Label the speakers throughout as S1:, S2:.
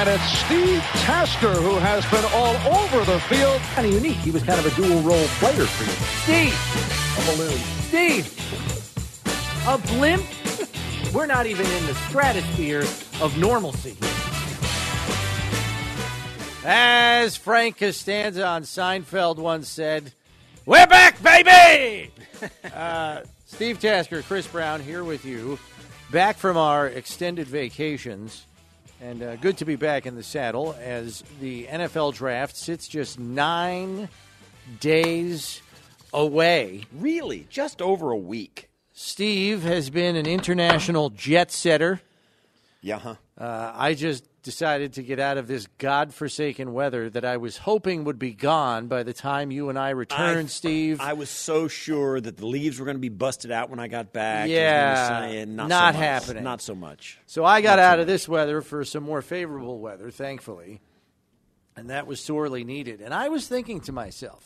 S1: And it's Steve Tasker who has been all over the field.
S2: Kind of unique. He was kind of a dual-role player for you.
S3: Steve!
S2: A balloon.
S3: Steve! A blimp? We're not even in the stratosphere of normalcy here. As Frank Costanza on Seinfeld once said, we're back, baby! Steve Tasker, Chris Brown here with you, back from our extended vacations, and good to be back in the saddle as the NFL draft sits just 9 days away.
S4: Really? Just over a week.
S3: Steve has been an international jet setter.
S4: Yeah,
S3: I just decided to get out of this godforsaken weather that I was hoping would be gone by the time you and I returned, Steve.
S4: I was so sure that the leaves were going to be busted out when I got back.
S3: Yeah, not happening.
S4: Not so much.
S3: So I got out of this weather for some more favorable weather, thankfully, and that was sorely needed. And I was thinking to myself,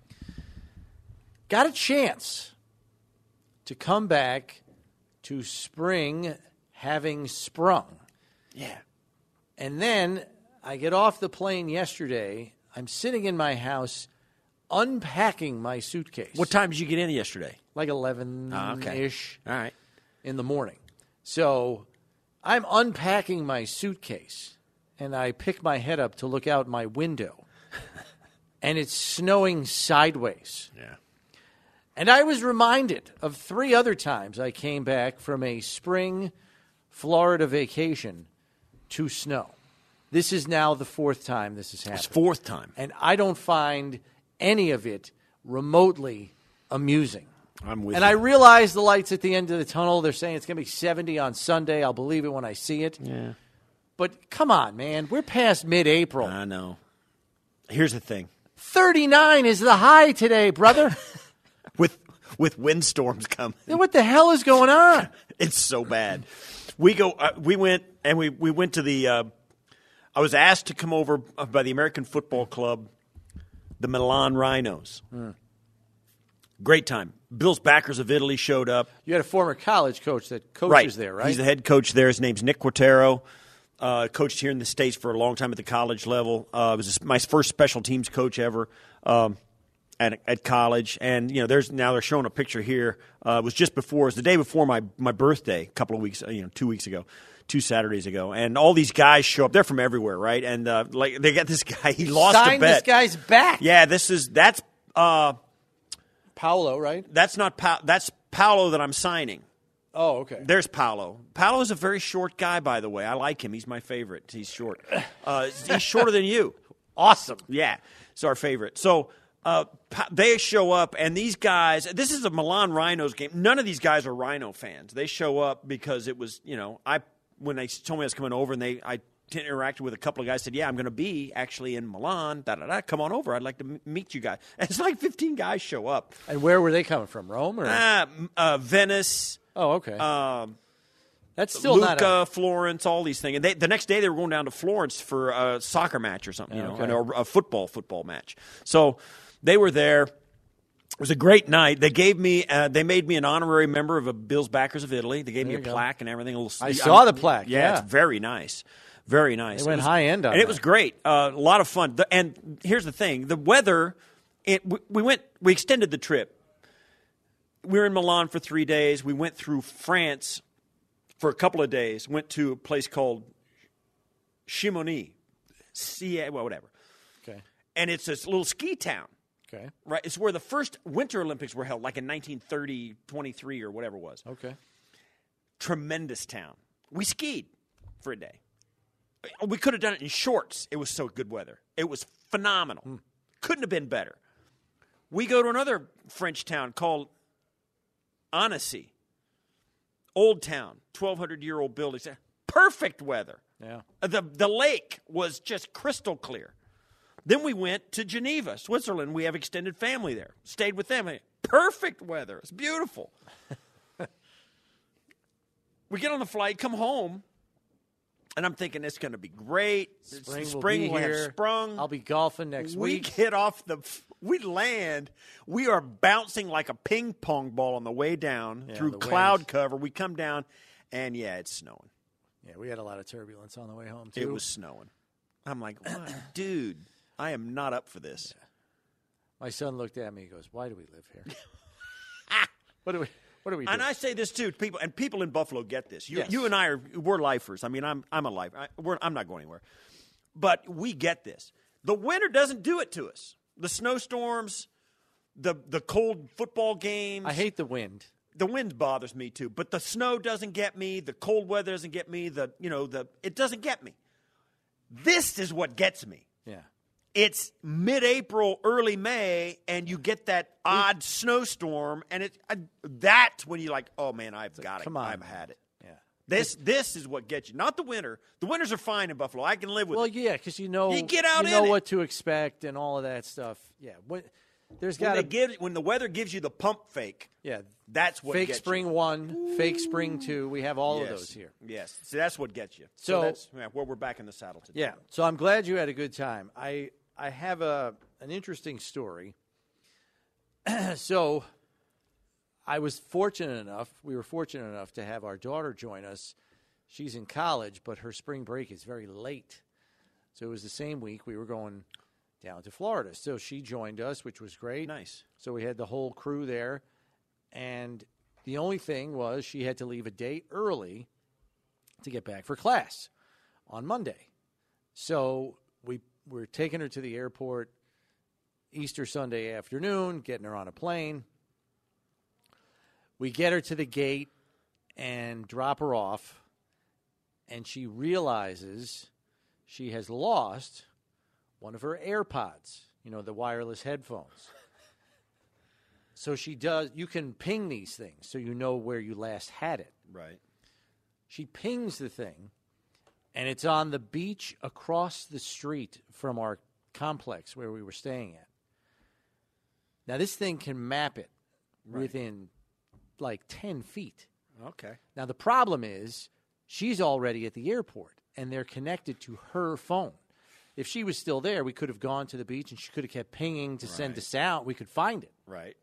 S3: got a chance to come back to spring having sprung.
S4: Yeah.
S3: And then I get off the plane yesterday. I'm sitting in my house unpacking my suitcase.
S4: What time did you get in yesterday?
S3: Like 11-ish
S4: All right.
S3: in the morning. So I'm unpacking my suitcase, and I pick my head up to look out my window, and it's snowing sideways.
S4: Yeah.
S3: And I was reminded of 3 other times I came back from a spring Florida vacation to snow. This is now the 4th time this has happened.
S4: It's 4th time.
S3: And I don't find any of it remotely amusing.
S4: I'm with
S3: and
S4: you.
S3: I realize the lights at the end of the tunnel, they're saying it's going to be 70 on Sunday. I'll believe it when I see it.
S4: Yeah.
S3: But come on, man. We're past mid-April.
S4: I know. Here's the thing.
S3: 39 is the high today, brother.
S4: With windstorms coming.
S3: What the hell is going on?
S4: It's so bad. We went to the I was asked to come over by the American Football Club, the Milan Rhinos. Great time. Bills backers of Italy showed up.
S3: You had a former college coach that coaches there, right?
S4: He's the head coach there. His name's Nick Quatero. Coached here in the States for a long time at the college level. Was my first special teams coach ever at college. And they're showing a picture here. It was just before, it was the day before my birthday, a couple of weeks, 2 weeks ago. 2 Saturdays ago, and all these guys show up. They're from everywhere, right? And they got this guy. He lost a bet.
S3: Signed this guy's back.
S4: Yeah, that's
S3: Paolo, right?
S4: That's not that's Paolo that I'm signing.
S3: Oh, okay.
S4: There's Paolo. Paolo's a very short guy, by the way. I like him. He's my favorite. He's short. He's shorter than you.
S3: Awesome.
S4: Yeah, it's our favorite. So they show up, and these guys. This is a Milan Rhinos game. None of these guys are Rhino fans. They show up because it was, when they told me I was coming over, and I interacted with a couple of guys, said, yeah, I'm going to be actually in Milan, come on over. I'd like to meet you guys. And it's like 15 guys show up.
S3: And where were they coming from, Rome? Or?
S4: Venice.
S3: Oh, okay. That's still
S4: Lucca, Florence, all these things. And the next day they were going down to Florence for a soccer match or something, or a football match. So they were there. It was a great night. They gave me, they made me an honorary member of a Bills Backers of Italy. They gave me a plaque and everything.
S3: I saw the plaque. Yeah,
S4: it's very nice. Very nice.
S3: They went high end on it.
S4: And it was great. A lot of fun. And here's the thing. The weather, we extended the trip. We were in Milan for 3 days. We went through France for a couple of days. Went to a place called Chamonix. Whatever.
S3: Okay.
S4: And it's this little ski town.
S3: Okay.
S4: Right. It's where the first Winter Olympics were held, like in 1930, 23 or whatever it was.
S3: Okay.
S4: Tremendous town. We skied for a day. We could have done it in shorts. It was so good weather. It was phenomenal. Couldn't have been better. We go to another French town called Annecy. Old town, 1,200-year-old buildings. Perfect weather.
S3: Yeah.
S4: The lake was just crystal clear. Then we went to Geneva, Switzerland. We have extended family there. Stayed with them. Perfect weather. It's beautiful. We get on the flight, come home, and I'm thinking it's going to be great.
S3: Spring will be here.
S4: Sprung.
S3: I'll be golfing next week.
S4: We land. We are bouncing like a ping pong ball on the way down through cloud
S3: winds.
S4: cover. We come down, and it's snowing.
S3: Yeah, we had a lot of turbulence on the way home, too.
S4: It was snowing. I'm like, what? Dude, I am not up for this.
S3: Yeah. My son looked at me. He goes, "Why do we live here? What do we do?"
S4: And I say this too, people in Buffalo get this.
S3: Yes.
S4: You and we're lifers. I mean, I'm a lifer. I'm not going anywhere, but we get this. The winter doesn't do it to us. The snowstorms, the cold football games.
S3: I hate the wind.
S4: The wind bothers me too, but the snow doesn't get me. The cold weather doesn't get me. It doesn't get me. This is what gets me.
S3: Yeah.
S4: It's mid-April, early May, and you get that odd snowstorm, and that's when you're like, oh man, I've got it.
S3: Come on,
S4: I've had it.
S3: Yeah.
S4: This is what gets you, not the winter. The winters are fine in Buffalo. I can live with it.
S3: Well, yeah, because you know
S4: in
S3: what to expect and all of that stuff. Yeah.
S4: When the weather gives you the pump fake.
S3: Yeah.
S4: That's what
S3: fake
S4: gets
S3: spring
S4: you.
S3: 1, fake spring 2. We have all of those here.
S4: Yes. So that's what gets you.
S3: So
S4: that's where we're back in the saddle today.
S3: Yeah. So I'm glad you had a good time. I have an interesting story. So we were fortunate enough to have our daughter join us. She's in college, but her spring break is very late. So it was the same week we were going down to Florida. So she joined us, which was great.
S4: Nice.
S3: So we had the whole crew there. And the only thing was she had to leave a day early to get back for class on Monday. So we're taking her to the airport Easter Sunday afternoon, getting her on a plane. We get her to the gate and drop her off, and she realizes she has lost one of her AirPods, the wireless headphones. So she does. You can ping these things so you know where you last had it.
S4: Right.
S3: She pings the thing, and it's on the beach across the street from our complex where we were staying at. Now, this thing can map it within like 10 feet.
S4: Okay.
S3: Now, the problem is she's already at the airport, and they're connected to her phone. If she was still there, we could have gone to the beach, and she could have kept pinging to send us out. We could find it.
S4: Right.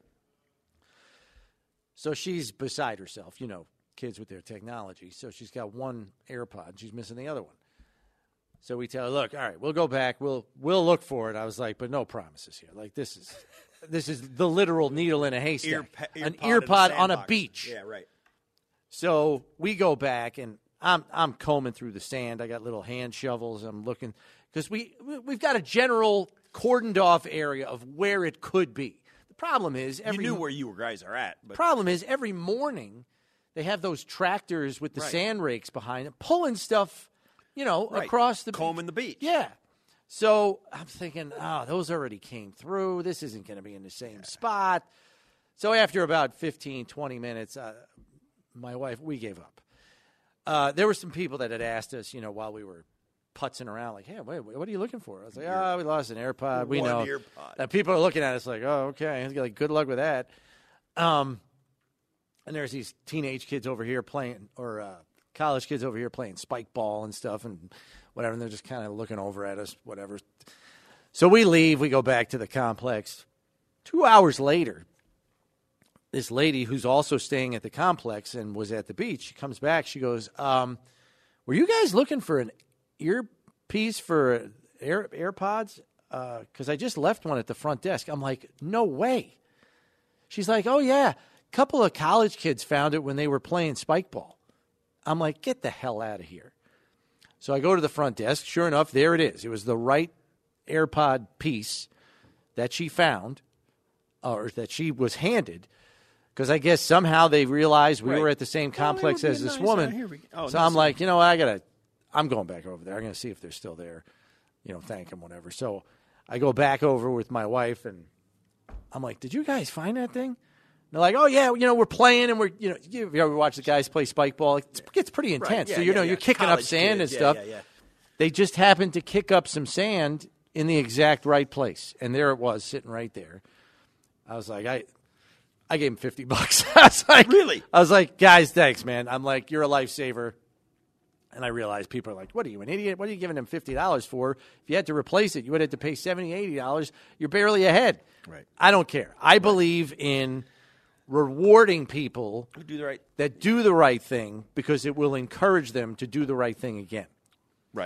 S3: So she's beside herself, kids with their technology. So she's got one AirPod. She's missing the other one. So we tell her, look, all right, we'll go back. We'll look for it. I was like, but no promises here. Like, this is the literal needle in a haystack. An earpod on a beach.
S4: Yeah, right.
S3: So we go back, and I'm combing through the sand. I got little hand shovels. I'm looking because we've got a general cordoned off area of where it could be. The problem is
S4: you knew where you guys are at. But
S3: problem is every morning they have those tractors with the sand rakes behind them pulling stuff, across the
S4: combing the beach.
S3: Yeah. So I'm thinking, those already came through. This isn't going to be in the same spot. So after about 15, 20 minutes, my wife, we gave up. There were some people that had asked us, while we were putzing around, like, hey, wait, what are you looking for? I was like, we lost an AirPod. We know. People are looking at us like, oh, okay. Like, good luck with that. And there's these teenage kids over here playing, or college kids over here playing spike ball and stuff and whatever, and they're just kind of looking over at us, whatever. So we leave. We go back to the complex. 2 hours later, this lady who's also staying at the complex and was at the beach, she comes back. She goes, were you guys looking for an earpiece for AirPods? Because I just left one at the front desk. I'm like, no way. She's like, oh, yeah. A couple of college kids found it when they were playing spike ball. I'm like, get the hell out of here. So I go to the front desk. Sure enough, there it is. It was the right AirPod piece that she found, or that she was handed, because I guess somehow they realized we were at the same complex as this woman. So I'm like, I'm going back over there. I'm going to see if they're still there, thank them, whatever. So I go back over with my wife, and I'm like, did you guys find that thing? And they're like, oh, yeah, we're playing, and we're, you ever watch the guys play spike ball? It gets pretty intense. So, you're kicking up sand and stuff. They just happened to kick up some sand in the exact right place. And there it was, sitting right there. I was like, I gave him $50. I was like,
S4: really?
S3: I was like, guys, thanks, man. I'm like, you're a lifesaver. And I realized people are like, what are you, an idiot? What are you giving him $50 for? If you had to replace it, you would have to pay $70, $80. You're barely ahead.
S4: Right.
S3: I don't care. I believe in rewarding people that do the right thing because it will encourage them to do the right thing again.
S4: Right.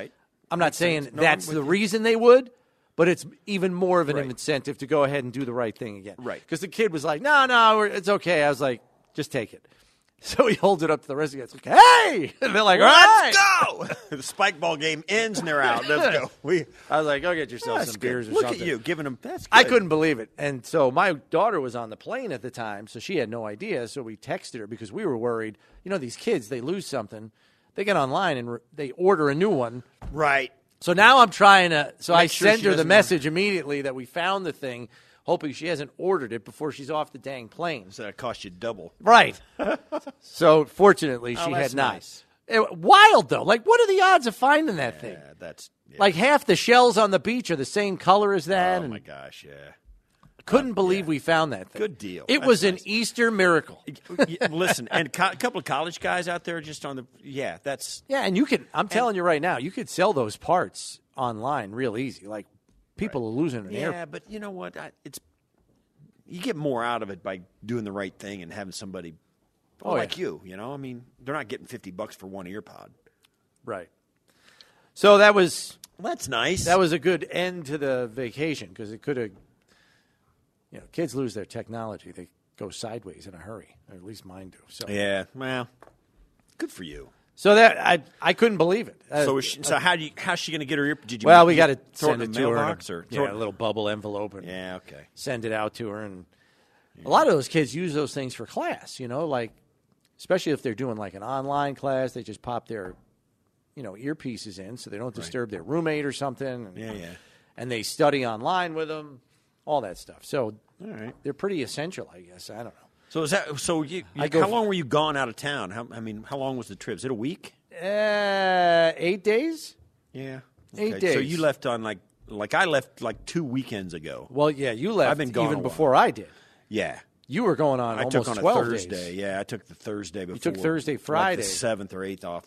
S3: I'm not saying that's the reason they would, but it's even more of an incentive to go ahead and do the right thing again.
S4: Right.
S3: Because the kid was like, no, it's okay. I was like, just take it. So he holds it up to the rest of the guys. Like, hey! And they're like, all right.
S4: Let's go! The spike ball game ends and they're out. Let's go.
S3: I was like, go get yourself some beers or
S4: Look
S3: something.
S4: at you giving them. That's good.
S3: I couldn't believe it. And so my daughter was on the plane at the time, so she had no idea. So we texted her because we were worried. You know, these kids, they lose something. They get online and they order a new one.
S4: Right.
S3: So now I'm trying to – so I
S4: sure
S3: send
S4: she
S3: her the
S4: doesn't
S3: message immediately that we found the thing, hoping she hasn't ordered it before she's off the dang plane.
S4: So that cost you double.
S3: Right. So fortunately, she
S4: that's
S3: had not.
S4: nice.
S3: Wild, though. Like, what are the odds of finding that thing?
S4: That's
S3: Like, half the shells on the beach are the same color as that.
S4: Oh,
S3: and
S4: my gosh, yeah.
S3: couldn't believe we found that thing.
S4: Good deal.
S3: It
S4: That's
S3: was
S4: nice.
S3: an Easter miracle.
S4: Listen, and a couple of college guys out there just on the – yeah, that's –
S3: Yeah, and you can – I'm telling you right now, you could sell those parts online real easy. Like, people are losing an
S4: yeah,
S3: air.
S4: but you know what? It's you get more out of it by doing the right thing and having somebody like you know? I mean, they're not getting $50 for one ear pod.
S3: Right. So that was –
S4: Well, that's nice.
S3: that was a good end to the vacation because it could have – you know, kids lose their technology. They go sideways in a hurry, or at least mine do. So,
S4: yeah, well, good for you.
S3: so that I couldn't believe it.
S4: So how's she going to get her ear? Did you?
S3: Well, we got to
S4: throw
S3: send
S4: it
S3: it
S4: in the
S3: to her.
S4: mailbox or throw it
S3: A little bubble envelope and
S4: Yeah, okay.
S3: send it out to her. And a lot of those kids use those things for class, you know, like especially if they're doing like an online class, they just pop their, you know, earpieces in so they don't disturb their roommate or something. And,
S4: Yeah.
S3: And they study online with them, all that stuff. So
S4: All right.
S3: they're pretty essential, I guess. I don't know.
S4: So is that so? How long were you gone out of town? How long was the trip? Is it a week?
S3: 8 days?
S4: Yeah.
S3: 8
S4: So
S3: days.
S4: you left on like I left like 2 weekends ago.
S3: Well, yeah, you left
S4: I've been gone a
S3: even
S4: while.
S3: before I did.
S4: Yeah.
S3: You were going on
S4: I
S3: almost
S4: took on a
S3: 12
S4: Thursday.
S3: days.
S4: Yeah, I took the Thursday before.
S3: took Thursday,
S4: like
S3: Friday.
S4: the 7th or 8th off.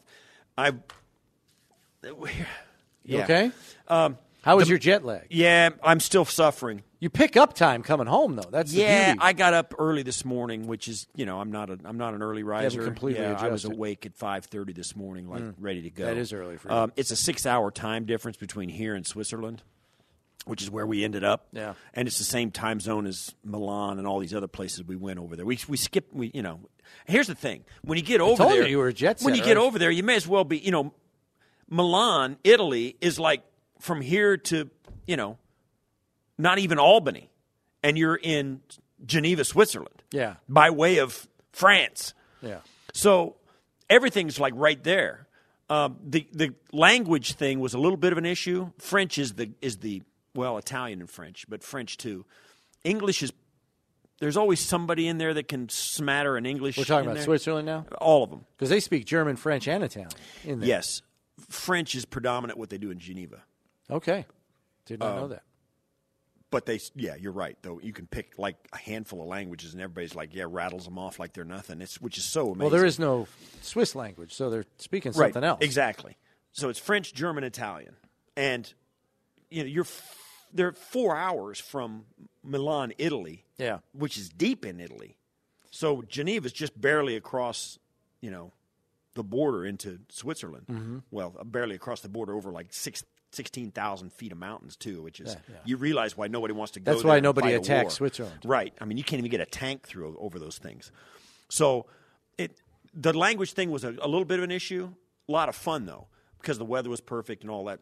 S3: You okay? How was your jet lag?
S4: Yeah, I'm still suffering.
S3: You pick up time coming home, though. That's the beauty.
S4: I got up early this morning, which is, you know, I'm not an early riser.
S3: completely
S4: I was
S3: adjusted.
S4: awake at 5:30 this morning, like ready to go.
S3: That is early for you.
S4: It's a 6-hour time difference between here and Switzerland, which is where we ended up.
S3: Yeah.
S4: And it's the same time zone as Milan and all these other places we went over there. We skipped. You know, here's the thing: when you get over
S3: told
S4: there,
S3: you were a jet
S4: when you
S3: setter,
S4: get
S3: right?
S4: over there, you may as well be. You know, Milan, Italy is like from here to, you know, not even Albany, and you're in Geneva, Switzerland.
S3: Yeah.
S4: By way of France.
S3: Yeah.
S4: So everything's like right there. The language thing was a little bit of an issue. French is the Italian and French, but French too. English is. There's always somebody in there that can smatter an English.
S3: We're talking
S4: in
S3: about
S4: there.
S3: Switzerland now?
S4: All of them.
S3: Because they speak German, French, and Italian in there.
S4: Yes, French is predominant. What they do in Geneva.
S3: Okay. Did not know that.
S4: But you're right. Though you can pick like a handful of languages, and everybody's like, rattles them off like they're nothing. Which is so amazing.
S3: Well, there is no Swiss language, so they're speaking something else.
S4: Exactly. So it's French, German, Italian, and you know they're 4 hours from Milan, Italy.
S3: Yeah.
S4: Which is deep in Italy. So Geneva's just barely across, you know, the border into Switzerland. Mm-hmm. Well, barely across the border over like 16,000 feet of mountains too, which is you realize why nobody wants to go.
S3: That's
S4: there
S3: why
S4: and
S3: nobody
S4: fight a
S3: attacks
S4: war.
S3: Switzerland.
S4: Right. I mean, you can't even get a tank through over those things. So the language thing was a little bit of an issue. A lot of fun though, because the weather was perfect and all that.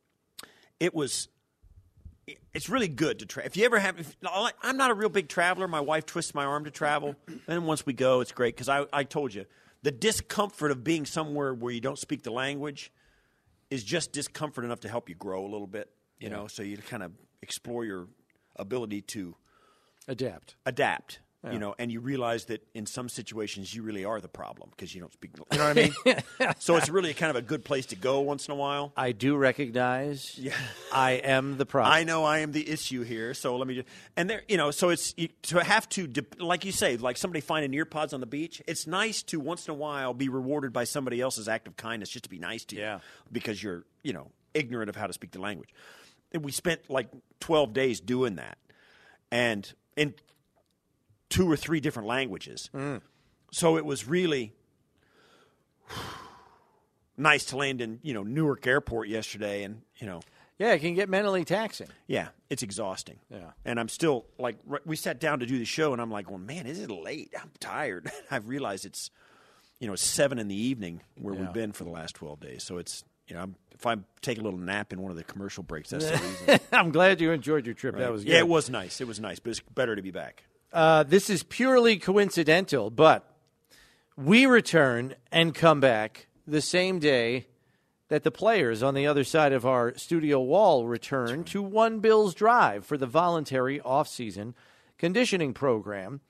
S4: It's really good to travel. If you ever have, I'm not a real big traveler. My wife twists my arm to travel. Then once we go, it's great because I told you the discomfort of being somewhere where you don't speak the language is just discomfort enough to help you grow a little bit. You know, so you kind of explore your ability to
S3: Adapt.
S4: You know, and you realize that in some situations you really are the problem because you don't speak. You know what I mean? So it's really kind of a good place to go once in a while.
S3: I do recognize I am the problem.
S4: I know I am the issue here, so let me just and there, you know, so it's to have to like you say, like somebody finding ear pods on the beach. It's nice to once in a while be rewarded by somebody else's act of kindness, just to be nice to you, because you're ignorant of how to speak the language. And we spent like 12 days doing that, and in 2 or 3 different languages. So it was really nice to land in, Newark Airport yesterday and,
S3: Yeah, it can get mentally taxing.
S4: Yeah, it's exhausting.
S3: Yeah.
S4: And I'm still, we sat down to do the show, and I'm like, well, man, is it late? I'm tired. I've realized it's, 7 in the evening where we've been for the last 12 days. So it's, if I take a little nap in one of the commercial breaks, that's the reason.
S3: I'm glad you enjoyed your trip. Right. That was good.
S4: Yeah, it was nice. It was nice, but it's better to be back.
S3: This is purely coincidental, but we return and come back the same day that the players on the other side of our studio wall return to One Bills Drive for the voluntary off-season conditioning program.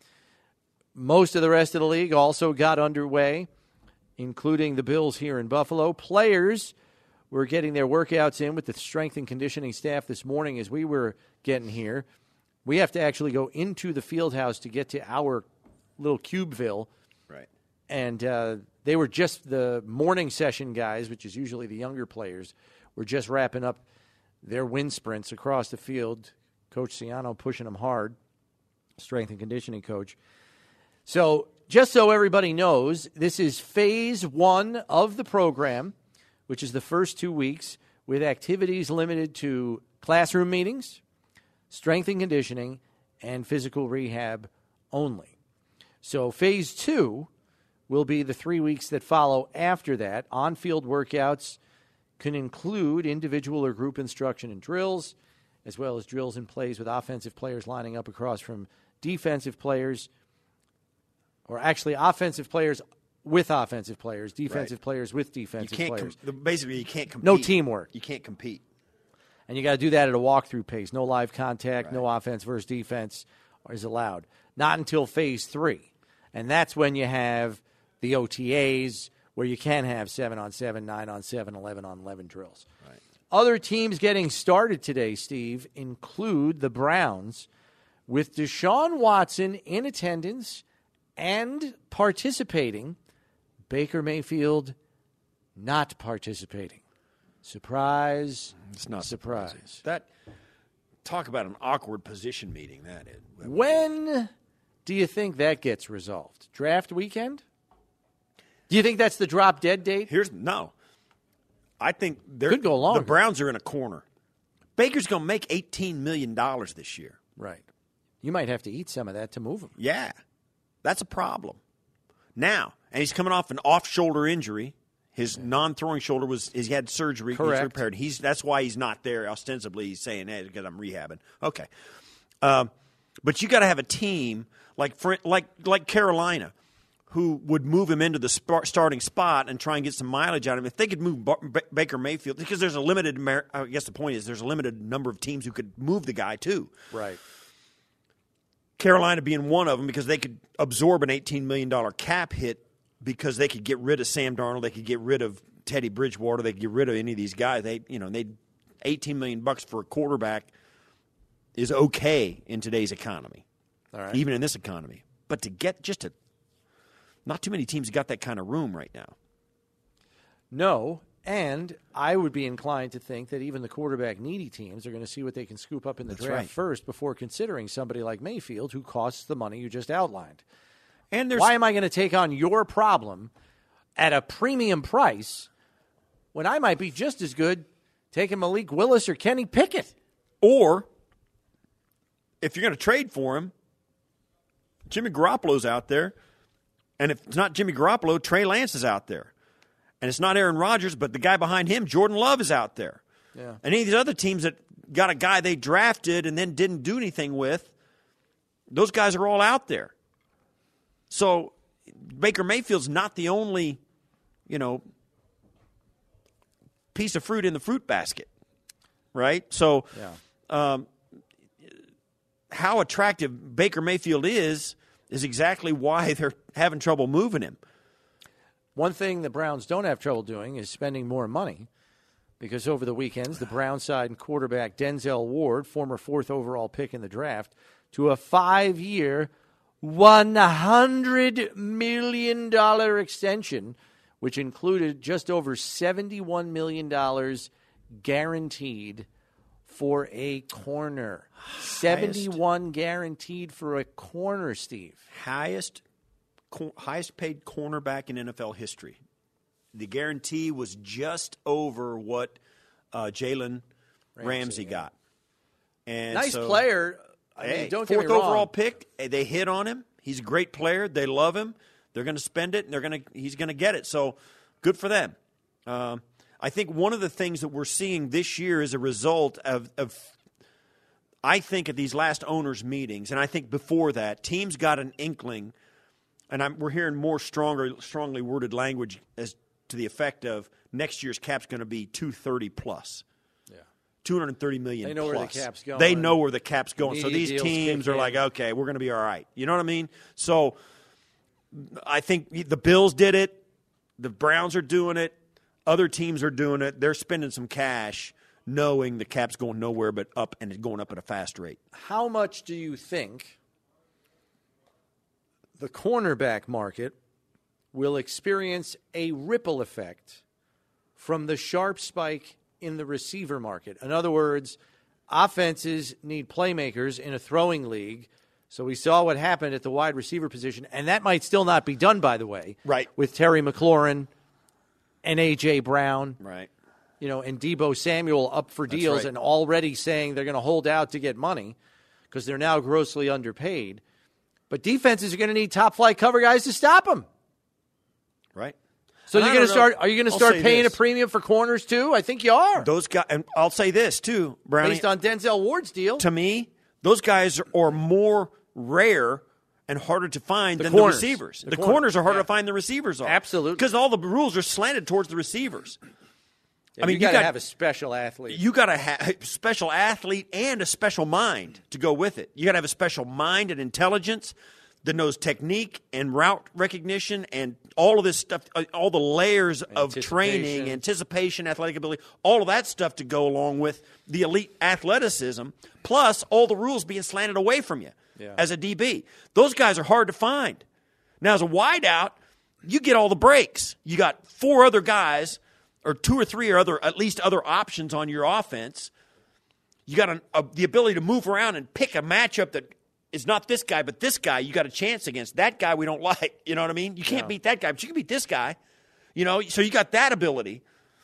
S3: Most of the rest of the league also got underway, including the Bills here in Buffalo. Players were getting their workouts in with the strength and conditioning staff this morning as we were getting here. We have to actually go into the field house to get to our little Cubeville.
S4: Right.
S3: And they were just the morning session guys, which is usually the younger players, were just wrapping up their wind sprints across the field. Coach Ciano pushing them hard, strength and conditioning coach. So just so everybody knows, this is phase 1 of the program, which is the first 2 weeks, with activities limited to classroom meetings, strength and conditioning, and physical rehab only. So phase 2 will be the 3 weeks that follow after that. On-field workouts can include individual or group instruction and drills, as well as drills and plays with offensive players lining up across from defensive players, or actually offensive players with offensive players, defensive players with defensive players.
S4: Basically, you can't compete.
S3: No teamwork.
S4: You can't compete.
S3: And you got to do that at a walkthrough pace. No live contact, no offense versus defense is allowed. Not until phase 3. And that's when you have the OTAs, where you can have 7-on-7, 9-on-7, 11-on-11 drills.
S4: Right.
S3: Other teams getting started today, Steve, include the Browns, with Deshaun Watson in attendance and participating. Baker Mayfield not participating. Surprise.
S4: It's not
S3: surprise.
S4: Talk about an awkward position meeting, that is.
S3: When do you think that gets resolved? Draft weekend? Do you think that's the drop-dead date?
S4: No. I think
S3: could go longer.
S4: The Browns are in a corner. Baker's going to make $18 million this year.
S3: Right. You might have to eat some of that to move him.
S4: Yeah. That's a problem. Now, and he's coming off an off-shoulder injury. His non-throwing shoulder he had surgery.
S3: Correct.
S4: He's repaired. That's why he's not there. Ostensibly, he's saying, hey, because I'm rehabbing. Okay. But you got to have a team like Carolina, who would move him into the starting spot and try and get some mileage out of him. If they could move Baker Mayfield, because there's a limited, I guess the point is there's a limited number of teams who could move the guy too.
S3: Right.
S4: Carolina being one of them, because they could absorb an $18 million cap hit, because they could get rid of Sam Darnold, they could get rid of Teddy Bridgewater, they could get rid of any of these guys. They $18 million for a quarterback is okay in today's economy,
S3: all right,
S4: even in this economy. But to get not too many teams got that kind of room right now.
S3: No, and I would be inclined to think that even the quarterback-needy teams are going to see what they can scoop up in the draft first before considering somebody like Mayfield, who costs the money you just outlined.
S4: And
S3: why am I going to take on your problem at a premium price when I might be just as good taking Malik Willis or Kenny Pickett?
S4: Or, if you're going to trade for him, Jimmy Garoppolo's out there. And if it's not Jimmy Garoppolo, Trey Lance is out there. And it's not Aaron Rodgers, but the guy behind him, Jordan Love, is out there.
S3: Yeah.
S4: And any of these other teams that got a guy they drafted and then didn't do anything with, those guys are all out there. So Baker Mayfield's not the only, piece of fruit in the fruit basket, right? So how attractive Baker Mayfield is exactly why they're having trouble moving him.
S3: One thing the Browns don't have trouble doing is spending more money, because over the weekends, the Browns signed quarterback Denzel Ward, former 4th overall pick in the draft, to a 5-year, $100 million extension, which included just over $71 million guaranteed for a corner. 71 guaranteed for a corner, Steve.
S4: Highest paid cornerback in NFL history. The guarantee was just over what Jalen Ramsey got. And
S3: nice
S4: so,
S3: player. I mean, don't get me
S4: fourth
S3: wrong.
S4: overall pick. They hit on him. He's a great player. They love him. They're going to spend it, and he's going to get it. So good for them. I think one of the things that we're seeing this year is a result of I think at these last owners' meetings, and I think before that, teams got an inkling, and we're hearing more strongly worded language as to the effect of next year's cap's going to be $230 plus. Yeah. $230 million
S3: They know
S4: plus.
S3: where the cap's going.
S4: They know where the cap's going. So
S3: Media
S4: these
S3: deals
S4: teams
S3: kick
S4: are like,
S3: in.
S4: okay, we're going to be all right. You know what I mean? So I think the Bills did it. The Browns are doing it. Other teams are doing it. They're spending some cash knowing the cap's going nowhere but up, and it's going up at a fast rate.
S3: How much do you think the cornerback market will experience a ripple effect from the sharp spike in the receiver market? In other words, offenses need playmakers in a throwing league. So we saw what happened at the wide receiver position, and that might still not be done, by the way,
S4: Right.
S3: with Terry McLaurin and A.J. Brown.
S4: Right.
S3: And Deebo Samuel up for deals
S4: right.
S3: and already saying they're going to hold out to get money because they're now grossly underpaid. But defenses are going to need top-flight cover guys to stop them.
S4: Right.
S3: So
S4: And
S3: you're
S4: I
S3: going to
S4: don't know.
S3: start? Are you going to
S4: I'll
S3: start
S4: say
S3: paying
S4: this.
S3: a premium for corners too? I think you are,
S4: Those guys, and I'll say this too, Brownie.
S3: based on Denzel Ward's deal.
S4: To me, those guys are more rare and harder to find than
S3: corners.
S4: the receivers.
S3: The
S4: The
S3: corners,
S4: corners are harder
S3: yeah.
S4: to find than the receivers are.
S3: Absolutely.
S4: Because all the rules are slanted towards the receivers.
S3: I mean, you got to have a special athlete.
S4: You got to have a special athlete and a special mind to go with it. You got to have a special mind and intelligence that knows technique and route recognition and all of this stuff, all the layers of training, anticipation, athletic ability, all of that stuff to go along with the elite athleticism, plus all the rules being slanted away from you as a DB. Those guys are hard to find. Now, as a wideout, you get all the breaks. You got four other guys or two or three or at least other options on your offense. You got the ability to move around and pick a matchup that is not this guy, but this guy you got a chance against. That guy we don't like. You know what I mean? You can't beat that guy, but you can beat this guy. So you got that ability.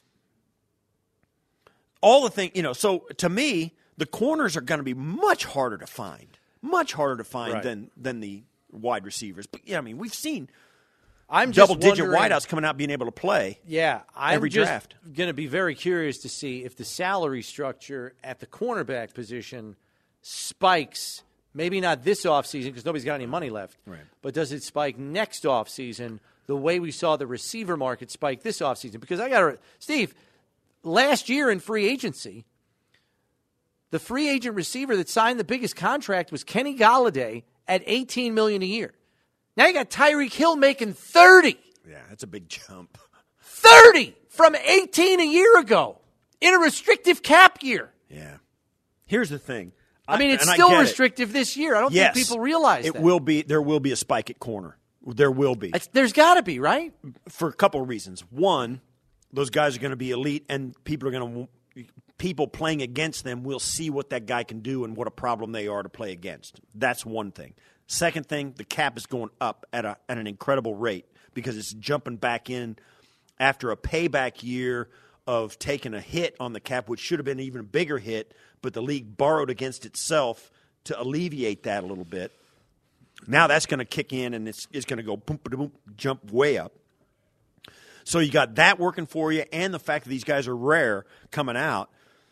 S4: All the thing, so to me, the corners are going to be much harder to find
S3: Right.
S4: than the wide receivers. But we've seen
S3: I'm just
S4: double-digit
S3: wondering-
S4: wideouts coming out being able to play.
S3: Yeah, I'm
S4: every
S3: just
S4: draft.
S3: going to be very curious to see if the salary structure at the cornerback position spikes. Maybe not this offseason because nobody's got any money left.
S4: Right.
S3: But does it spike next offseason the way we saw the receiver market spike this offseason? Because Steve, last year in free agency, the free agent receiver that signed the biggest contract was Kenny Golladay at $18 million a year. Now you got Tyreek Hill making $30.
S4: Yeah, that's a big jump.
S3: 30 from 18 a year ago in a restrictive cap year.
S4: Yeah. Here's the thing.
S3: I mean, it's
S4: and I
S3: still
S4: get it.
S3: restrictive this year. I don't
S4: Yes,
S3: think people realize that.
S4: There will be a spike at corner. There will be.
S3: There's got to be, right?
S4: For a couple of reasons. One, those guys are going to be elite, and people playing against them will see what that guy can do and what a problem they are to play against. That's one thing. Second thing, the cap is going up at an incredible rate because it's jumping back in after a payback year of taking a hit on the cap, which should have been an even bigger hit, but the league borrowed against itself to alleviate that a little bit. Now that's going to kick in, and it's going to go boom, boom, boom, jump way up. So you got that working for you, and the fact that these guys are rare coming out.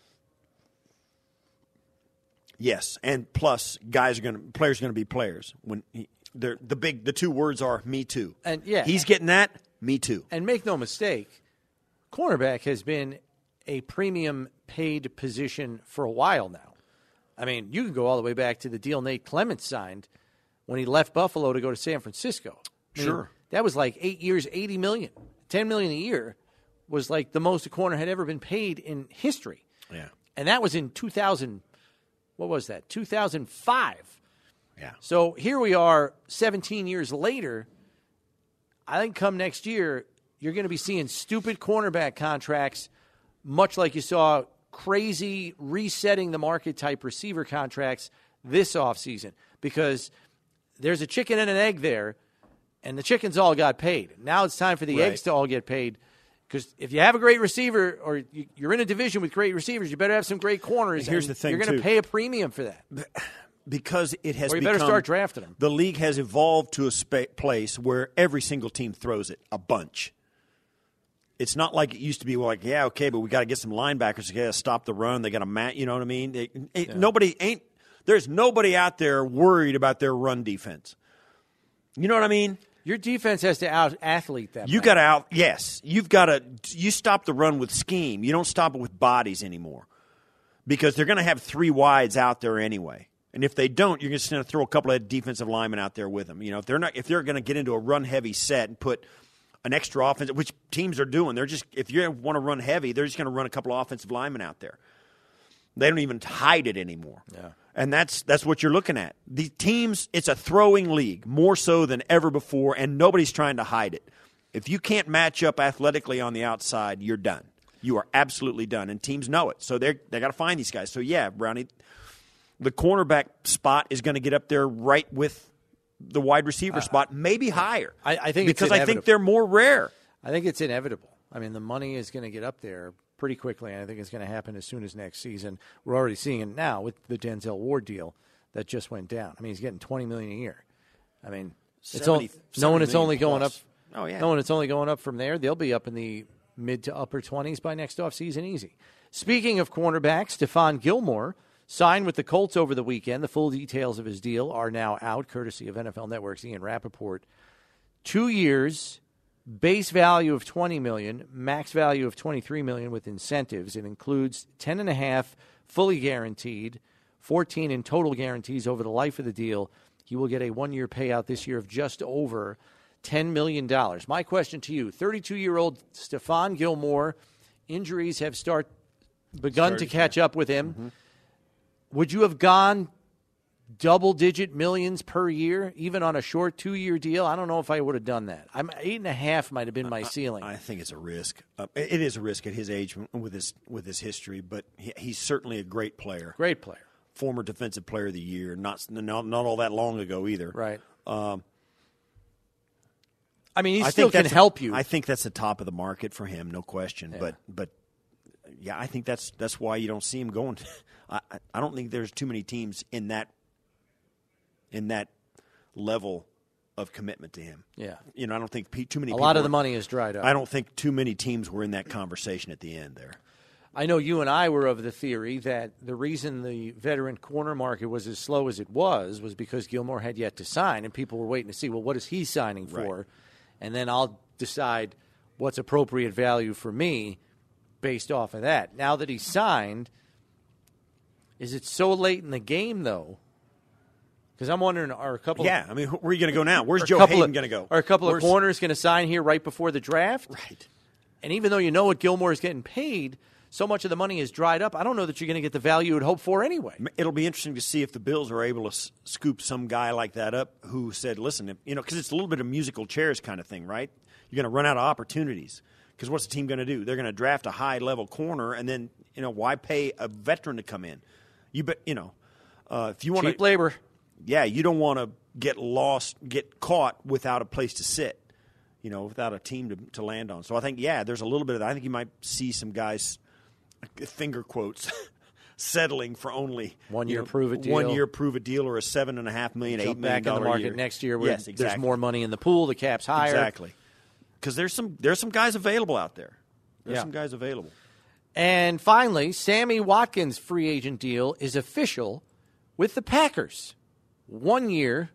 S4: Yes, and plus, players are going to be players. When the two words are "me too,"
S3: And
S4: he's getting that. Me too.
S3: And make no mistake, cornerback has been a premium paid position for a while now. I mean, you can go all the way back to the deal Nate Clements signed when he left Buffalo to go to San Francisco. I mean,
S4: Sure.
S3: That was like 8 years, $80 million. $10 million a year was like the most a corner had ever been paid in history.
S4: Yeah.
S3: And that was in 2000, what was that, 2005.
S4: Yeah.
S3: So here we are 17 years later. I think come next year, you're going to be seeing stupid cornerback contracts, much like you saw crazy resetting the market type receiver contracts this offseason, because there's a chicken and an egg there, and the chickens all got paid. Now it's time for the eggs to all get paid. Because if you have a great receiver or you're in a division with great receivers, you better have some great corners.
S4: Here's the thing,
S3: you're going to pay a premium for that.
S4: Because it has
S3: or you better start drafting them.
S4: The league has evolved to a place where every single team throws it a bunch. It's not like it used to be like, yeah, okay, but we got to get some linebackers to stop the run. They got to match, you know what I mean? There's nobody out there worried about their run defense. You know what I mean?
S3: Your defense has to out-athlete them.
S4: You got to yes. You've got to, you stop the run with scheme. You don't stop it with bodies anymore because they're going to have 3 wides out there anyway. And if they don't, you're just going to throw a couple of defensive linemen out there with them. You know, if they're going to get into a run-heavy set and put an extra offense, which teams are doing, if you want to run heavy, they're just going to run a couple of offensive linemen out there. They don't even hide it anymore.
S3: Yeah.
S4: And that's what you're looking at. The teams, it's a throwing league, more so than ever before, and nobody's trying to hide it. If you can't match up athletically on the outside, you're done. You are absolutely done, and teams know it. So they got to find these guys. So, yeah, Brownie, the cornerback spot is going to get up there right with the wide receiver spot, maybe higher.
S3: I think
S4: because
S3: it's
S4: I think they're more rare.
S3: I think it's inevitable. I mean, the money is going to get up there pretty quickly, and I think it's going to happen as soon as next season. We're already seeing it now with the Denzel Ward deal that just went down. I mean, he's getting $20 million a year. I mean, knowing it's only going up.
S4: Oh yeah,
S3: knowing it's only going up from there, they'll be up in the mid to upper 20s by next offseason easy. Speaking of cornerbacks, Stephon Gilmore signed with the Colts over the weekend. The full details of his deal are now out, courtesy of NFL Network's Ian Rappaport. 2 years, base value of $20 million, max value of $23 million with incentives. It includes 10.5 fully guaranteed, 14 in total guarantees over the life of the deal. He will get a 1-year payout this year of just over $10 million. My question to you, 32-year-old Stephon Gilmore, injuries have begun to catch up with him. Mm-hmm. Would you have gone double-digit millions per year, even on a short 2-year deal? I don't know if I would have done that. 8.5 might have been my ceiling.
S4: I think it's a risk. It is a risk at his age with his history, but he's certainly a great player.
S3: Great player.
S4: Former Defensive Player of the Year, not all that long ago either.
S3: Right. I mean, he still can help you.
S4: I think that's the top of the market for him, no question.
S3: Yeah.
S4: But yeah, I think that's why you don't see him going. I don't think there's too many teams in that level of commitment to him.
S3: Yeah.
S4: You know, I don't think too many.
S3: A lot of the money is dried up.
S4: I don't think too many teams were in that conversation at the end there.
S3: I know you and I were of the theory that the reason the veteran corner market was as slow as it was because Gilmore had yet to sign, and people were waiting to see, well, what is he signing for?
S4: Right.
S3: And then I'll decide what's appropriate value for me based off of that. Now that he's signed, is it so late in the game, though? Because I'm wondering, are a couple
S4: Yeah, I mean, where are you going to go now? Where's Joe Hayden going to go?
S3: Are a couple of corners going to sign here right before the draft?
S4: Right.
S3: And even though you know what Gilmore is getting paid, so much of the money is dried up, I don't know that you're going to get the value you would hope for anyway.
S4: It'll be interesting to see if the Bills are able to scoop some guy like that up who said, listen, you know, because it's a little bit of musical chairs kind of thing, right? You're going to run out of opportunities. Because what's the team going to do? They're going to draft a high-level corner, and then, you know, why pay a veteran to come in? If you want
S3: cheap labor.
S4: Yeah, you don't want to get caught without a place to sit, you know, without a team to land on. So I think, there's a little bit of that. I think you might see some guys, finger quotes, settling for only
S3: 1 year prove it deal.
S4: 1 year prove it deal or a $7.5 million, $8 million
S3: back in the market
S4: year.
S3: next year where
S4: yes, exactly.
S3: There's more money in the pool, the cap's higher.
S4: Exactly. Because there's some guys available out there. There's
S3: Yeah.
S4: some guys available. And
S3: finally, Sammy Watkins' free agent deal is official with the Packers. 1 year,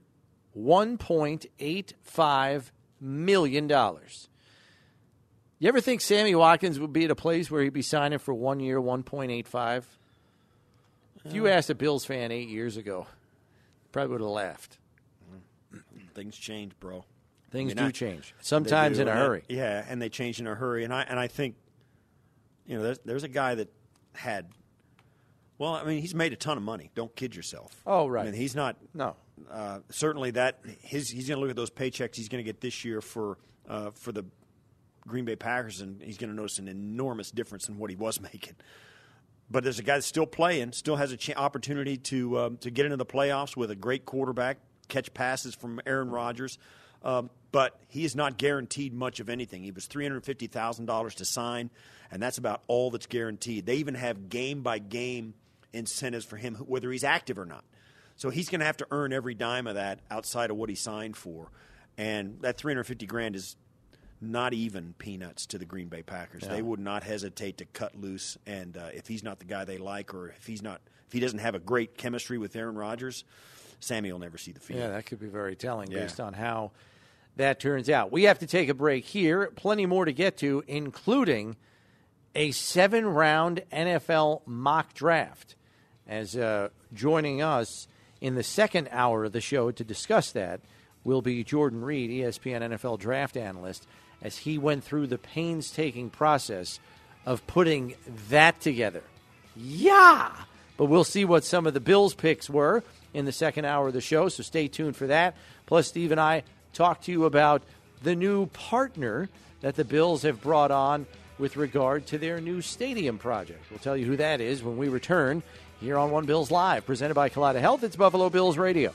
S3: $1.85 million. You ever think Sammy Watkins would be at a place where he'd be signing for 1 year, $1.85? If you asked a Bills fan 8 years ago, probably would have laughed.
S4: Things change, bro.
S3: Things do change. Sometimes in a hurry.
S4: Yeah, and they change in a hurry. And I think, you know, there's a guy that had, well, I mean, he's made a ton of money. Don't kid yourself.
S3: Oh, right.
S4: I mean, he's not.
S3: No.
S4: Certainly that he's going to look at those paychecks he's going to get this year for the Green Bay Packers, and he's going to notice an enormous difference in what he was making. But there's a guy that's still playing, still has an opportunity to get into the playoffs with a great quarterback, catch passes from Aaron Rodgers. But he is not guaranteed much of anything. He was $350,000 to sign, and that's about all that's guaranteed. They even have game-by-game incentives for him, whether he's active or not. So he's going to have to earn every dime of that outside of what he signed for. And that $350,000 is not even peanuts to the Green Bay Packers. Yeah. They would not hesitate to cut loose, and if he's not the guy they like, or if he doesn't have a great chemistry with Aaron Rodgers, Sammy will never see the field.
S3: Yeah, that could be very telling based on how that turns out. We have to take a break here. Plenty more to get to, including a 7-round NFL mock draft. As joining us in the second hour of the show to discuss that will be Jordan Reed, ESPN NFL draft analyst, as he went through the painstaking process of putting that together. Yeah! But we'll see what some of the Bills' picks were in the second hour of the show, so stay tuned for that. Plus, Steve and I talk to you about the new partner that the Bills have brought on with regard to their new stadium project. We'll tell you who that is when we return here on One Bills Live, presented by Kaleida Health. It's Buffalo Bills Radio.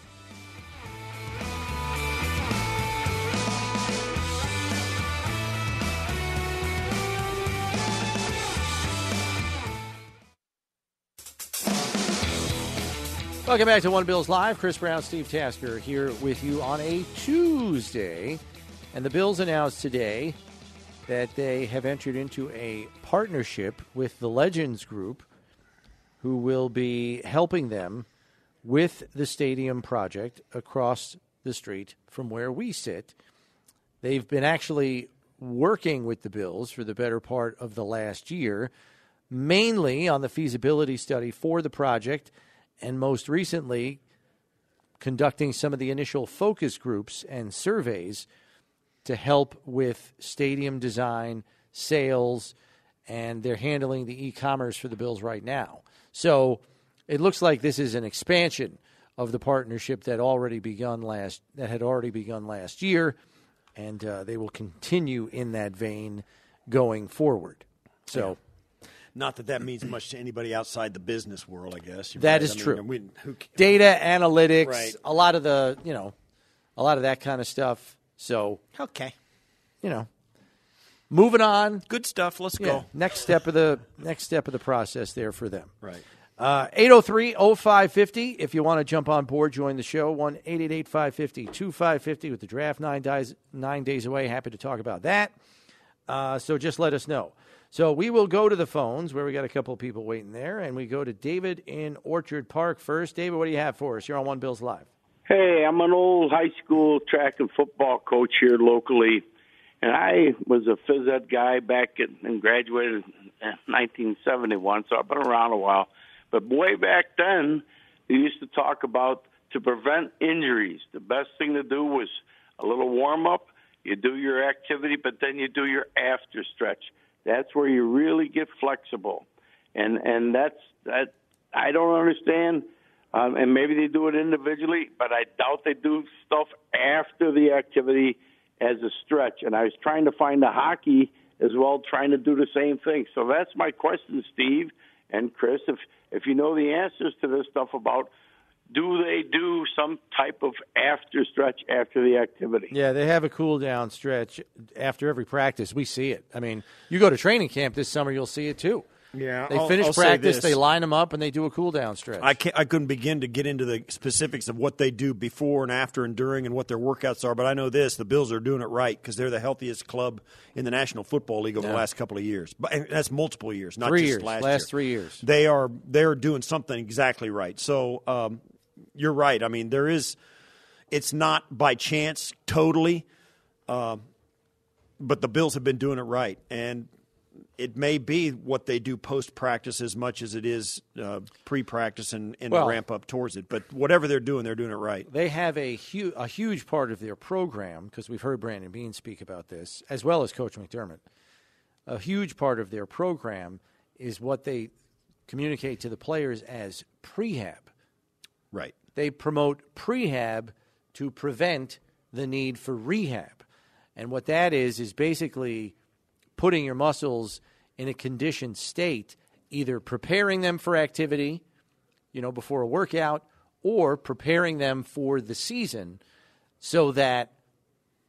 S3: Welcome back to One Bills Live. Chris Brown, Steve Tasker here with you on a Tuesday. And the Bills announced today that they have entered into a partnership with the Legends Group, who will be helping them with the stadium project across the street from where we sit. They've been actually working with the Bills for the better part of the last year, mainly on the feasibility study for the project, and most recently conducting some of the initial focus groups and surveys to help with stadium design, sales, and they're handling the e-commerce for the Bills right now. So it looks like this is an expansion of the partnership that had already begun last year, and they will continue in that vein going forward. So,
S4: not that means much to anybody outside the business world, I guess.
S3: That is true. Data analytics, right. a lot of that kind of stuff. So
S4: okay,
S3: moving on.
S4: Good stuff. Let's go.
S3: Next step of the process there for them.
S4: Right.
S3: 803-0550. If you want to jump on board, join the show. 1-888-550-2550 with the draft 9 days away. Happy to talk about that. So just let us know. So we will go to the phones where we got a couple of people waiting there, and we go to David in Orchard Park first. David, what do you have for us? You're on One Bills Live.
S5: Hey, I'm an old high school track and football coach here locally, and I was a phys ed guy back and graduated in 1971, so I've been around a while. But way back then, they used to talk about to prevent injuries. The best thing to do was a little warm-up. You do your activity, but then you do your after stretch. That's where you really get flexible. And that's that. I don't understand. And maybe they do it individually, but I doubt they do stuff after the activity as a stretch. And I was trying to find the hockey as well, trying to do the same thing. So that's my question, Steve and Chris. If you know the answers to this stuff about, do they do some type of after stretch after the activity?
S3: Yeah, they have a cool-down stretch after every practice. We see it. I mean, you go to training camp this summer, you'll see it too.
S4: Yeah,
S3: they finish practice, they line them up, and they do a cool-down stretch.
S4: I couldn't begin to get into the specifics of what they do before and after and during and what their workouts are, but I know this, the Bills are doing it right because they're the healthiest club in the National Football League over the last couple of years. But that's multiple years, not just last year.
S3: 3 years.
S4: They're doing something exactly right. So you're right. I mean, it's not by chance totally, but the Bills have been doing it right. And it may be what they do post-practice as much as it is pre-practice and the ramp-up towards it. But whatever they're doing it right.
S3: They have a huge part of their program, because we've heard Brandon Beane speak about this, as well as Coach McDermott. A huge part of their program is what they communicate to the players as prehab.
S4: Right.
S3: They promote prehab to prevent the need for rehab. And what that is basically putting your muscles in a conditioned state, either preparing them for activity, before a workout, or preparing them for the season so that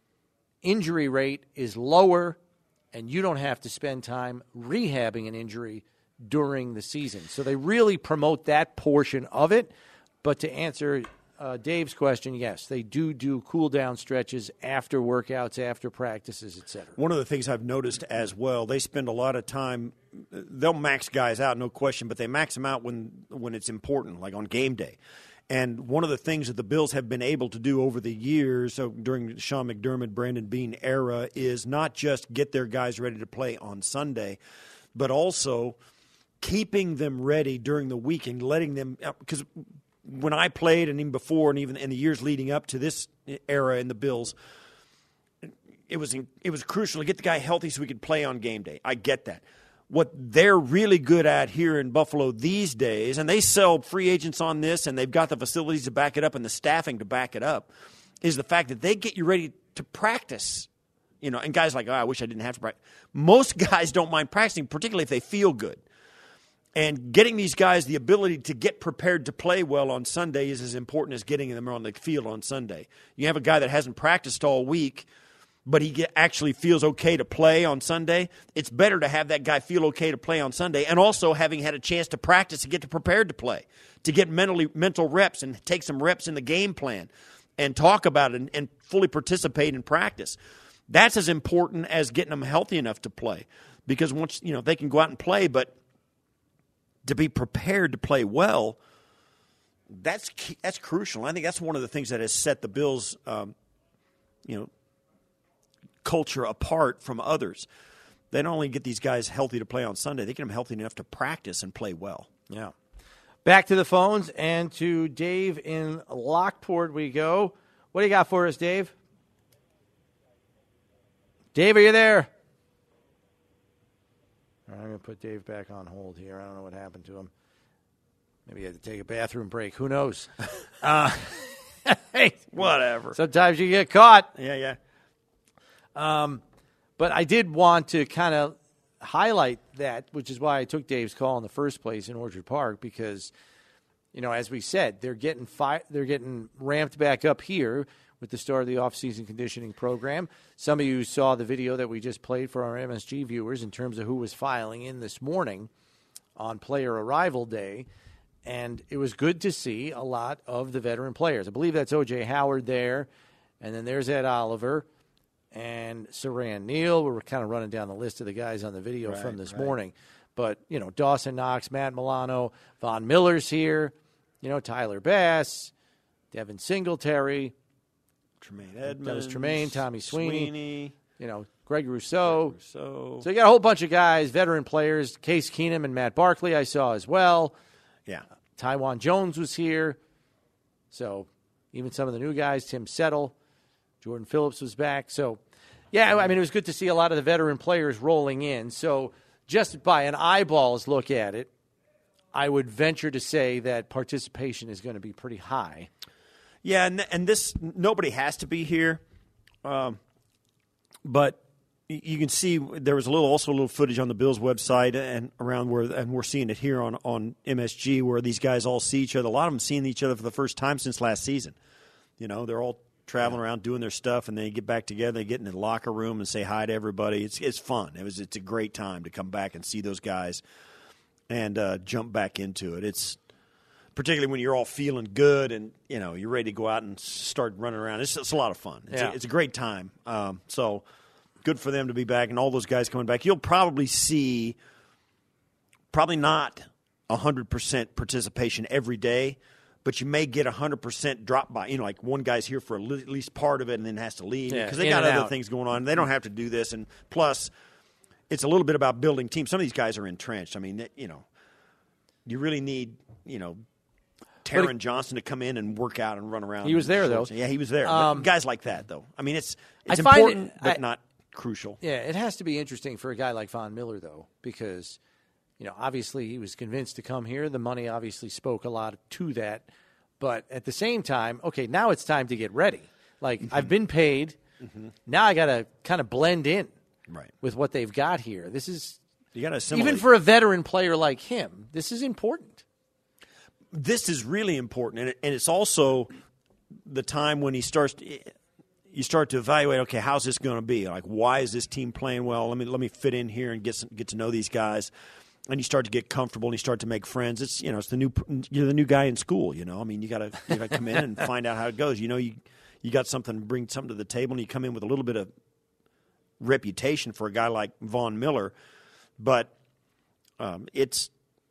S3: injury rate is lower, and you don't have to spend time rehabbing an injury during the season. So they really promote that portion of it. But to answer Dave's question, yes, they do cool-down stretches after workouts, after practices, et cetera.
S4: One of the things I've noticed as well, they spend a lot of time – they'll max guys out, no question, but they max them out when it's important, like on game day. And one of the things that the Bills have been able to do over the years, so during Sean McDermott, Brandon Beane era, is not just get their guys ready to play on Sunday, but also keeping them ready during the week and letting them – because when I played and even before and even in the years leading up to this era in the Bills, it was crucial to get the guy healthy so we could play on game day. I get that. What they're really good at here in Buffalo these days, and they sell free agents on this, and they've got the facilities to back it up and the staffing to back it up, is the fact that they get you ready to practice. You know, and guys like, I wish I didn't have to practice. Most guys don't mind practicing, particularly if they feel good. And getting these guys the ability to get prepared to play well on Sunday is as important as getting them on the field on Sunday. You have a guy that hasn't practiced all week, but he actually feels okay to play on Sunday. It's better to have that guy feel okay to play on Sunday and also having had a chance to practice and get prepared to play, to get mental reps and take some reps in the game plan and talk about it and fully participate in practice. That's as important as getting them healthy enough to play, because once they can go out and play, but to be prepared to play well, that's crucial. I think that's one of the things that has set the Bills, culture apart from others. They don't only get these guys healthy to play on Sunday, they get them healthy enough to practice and play well.
S3: Yeah. Back to the phones and to Dave in Lockport we go. What do you got for us, Dave? Dave, are you there? All right, I'm going to put Dave back on hold here. I don't know what happened to him. Maybe he had to take a bathroom break. Who knows? Hey,
S4: whatever.
S3: Sometimes you get caught.
S4: Yeah.
S3: But I did want to kind of highlight that, which is why I took Dave's call in the first place in Orchard Park, because, as we said, they're getting ramped back up here with the start of the off-season conditioning program. Some of you saw the video that we just played for our MSG viewers in terms of who was filing in this morning on player arrival day, and it was good to see a lot of the veteran players. I believe that's O.J. Howard there, and then there's Ed Oliver and Saran Neal. We're kind of running down the list of the guys on the video from this morning. But, Dawson Knox, Matt Milano, Von Miller's here, Tyler Bass, Devin Singletary,
S4: Tremaine Edmonds.
S3: That was Tremaine, Tommy Sweeney. Greg Rousseau. So you got a whole bunch of guys, veteran players. Case Keenum and Matt Barkley I saw as well.
S4: Yeah.
S3: Tywan Jones was here. So even some of the new guys, Tim Settle, Jordan Phillips was back. So, yeah, I mean, it was good to see a lot of the veteran players rolling in. So just by an eyeballs look at it, I would venture to say that participation is going to be pretty high.
S4: Yeah, and this, nobody has to be here, but you can see there was also a little footage on the Bills website and around and we're seeing it here on MSG where these guys all see each other. A lot of them seeing each other for the first time since last season. They're all traveling around doing their stuff, and they get back together. They get in the locker room and say hi to everybody. It's fun. It's a great time to come back and see those guys and jump back into it. It's particularly when you're all feeling good and you're ready to go out and start running around. It's a lot of fun. It's a great time. So good for them to be back and all those guys coming back. You'll probably see not 100% participation every day, but you may get 100% drop by. Like one guy's here for at least part of it and then has to leave because they got other things going on. They don't have to do this, and plus, it's a little bit about building teams. Some of these guys are entrenched. I mean, you really need Taron Johnson to come in and work out and run around.
S3: He was there, though.
S4: Yeah, he was there. Guys like that, though. I mean, it's important, but not crucial.
S3: Yeah, it has to be interesting for a guy like Von Miller, though, because, obviously he was convinced to come here. The money obviously spoke a lot to that. But at the same time, okay, now it's time to get ready. Like, I've been paid. Mm-hmm. Now I got to kind of blend in with what they've got here. This is,
S4: you got to assimilate.
S3: Even for a veteran player like him, this is important.
S4: This is really important, and it's also the time when he starts. you start to evaluate, okay, how's this going to be? Like, why is this team playing well? Let me fit in here and get to know these guys. And you start to get comfortable and you start to make friends. It's you're the new guy in school. You got to come in and find out how it goes. You got something to bring something to the table, and you come in with a little bit of reputation for a guy like Von Miller, but it's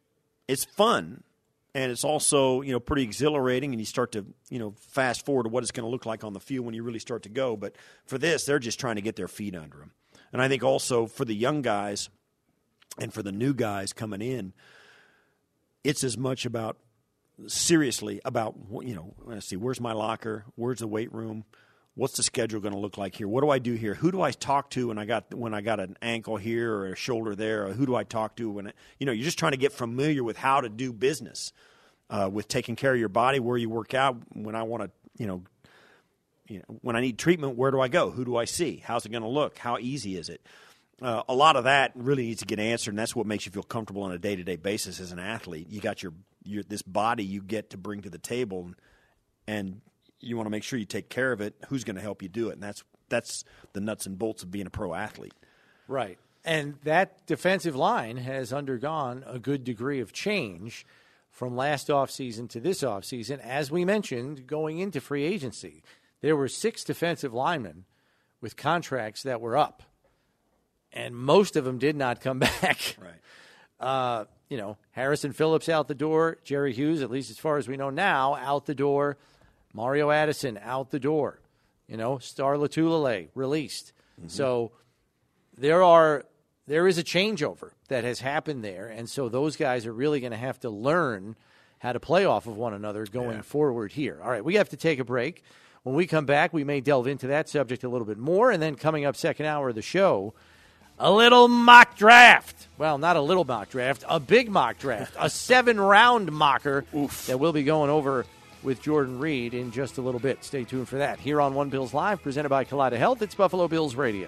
S4: fun. And it's also, pretty exhilarating, and you start to, fast forward to what it's going to look like on the field when you really start to go. But for this, they're just trying to get their feet under them. And I think also for the young guys and for the new guys coming in, it's as much about, seriously, about, let's see, where's my locker? Where's the weight room? What's the schedule going to look like here? What do I do here? Who do I talk to when I got an ankle here or a shoulder there? Or who do I talk to when you're just trying to get familiar with how to do business, with taking care of your body, where you work out. When I want to, when I need treatment, where do I go? Who do I see? How's it going to look? How easy is it? A lot of that really needs to get answered, and that's what makes you feel comfortable on a day-to-day basis as an athlete. You got your this body you get to bring to the table, and you want to make sure you take care of it. Who's going to help you do it? And that's the nuts and bolts of being a pro athlete.
S3: Right. And that defensive line has undergone a good degree of change from last offseason to this offseason. As we mentioned, going into free agency, there were 6 defensive linemen with contracts that were up, and most of them did not come back.
S4: Right.
S3: Harrison Phillips out the door, Jerry Hughes, at least as far as we know now, out the door. Mario Addison out the door, Star Latulele released. Mm-hmm. So there is a changeover that has happened there, and so those guys are really going to have to learn how to play off of one another going forward here. All right, we have to take a break. When we come back, we may delve into that subject a little bit more, and then coming up second hour of the show, a little mock draft. Well, not a little mock draft, a big mock draft, a 7-round mocker that we'll be going over with Jordan Reed in just a little bit. Stay tuned for that. Here on One Bills Live, presented by Kaleida Health, it's Buffalo Bills Radio.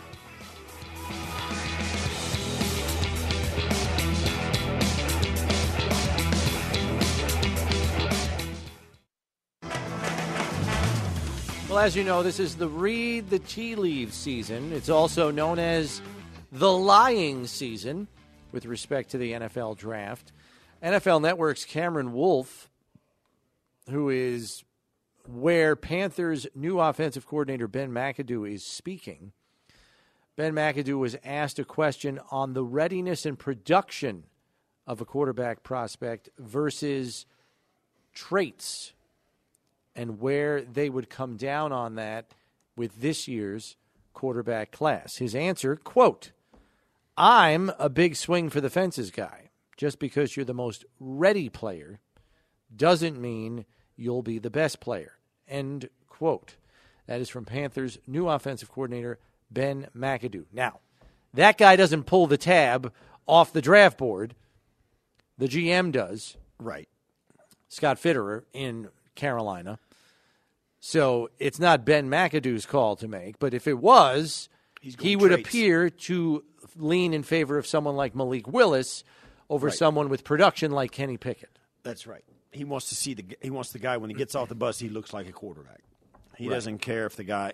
S3: Well, as you know, this is the Read the Tea Leaves season. It's also known as the lying season with respect to the NFL draft. NFL Network's Cameron Wolfe, who is where Panthers' new offensive coordinator Ben McAdoo is speaking. Ben McAdoo was asked a question on the readiness and production of a quarterback prospect versus traits and where they would come down on that with this year's quarterback class. His answer, quote, "I'm a big swing for the fences guy. Just because you're the most ready player doesn't mean you'll be the best player." End quote. That is from Panthers' new offensive coordinator, Ben McAdoo. Now, that guy doesn't pull the tab off the draft board. The GM does.
S4: Right.
S3: Scott Fitterer in Carolina. So it's not Ben McAdoo's call to make, but if it was, he would appear to lean in favor of someone like Malik Willis over someone with production like Kenny Pickett.
S4: That's right. He wants the guy when he gets off the bus, he looks like a quarterback. He doesn't care if the guy,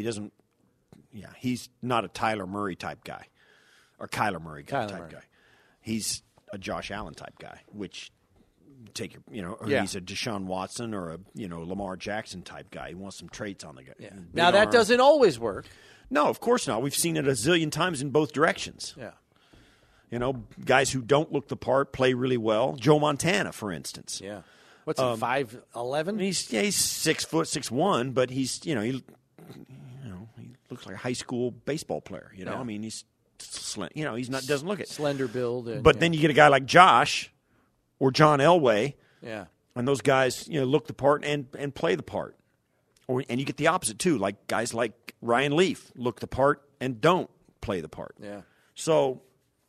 S4: he's not a Tyler Murray type guy or Kyler Murray type guy. He's a Josh Allen type guy, which he's a Deshaun Watson or a Lamar Jackson type guy. He wants some traits on the guy.
S3: Yeah. Now that doesn't always work.
S4: No, of course not. We've seen it a zillion times in both directions.
S3: Yeah.
S4: Guys who don't look the part play really well. Joe Montana, for instance.
S3: Yeah. What's he, 5'11"?
S4: He's 6 foot 6'1", but he's he looks like a high school baseball player. I mean he's he's not doesn't look it
S3: slender build.
S4: But then you get a guy like Josh or John Elway.
S3: Yeah.
S4: And those guys look the part and play the part. And you get the opposite too, like guys like Ryan Leaf look the part and don't play the part.
S3: Yeah.
S4: So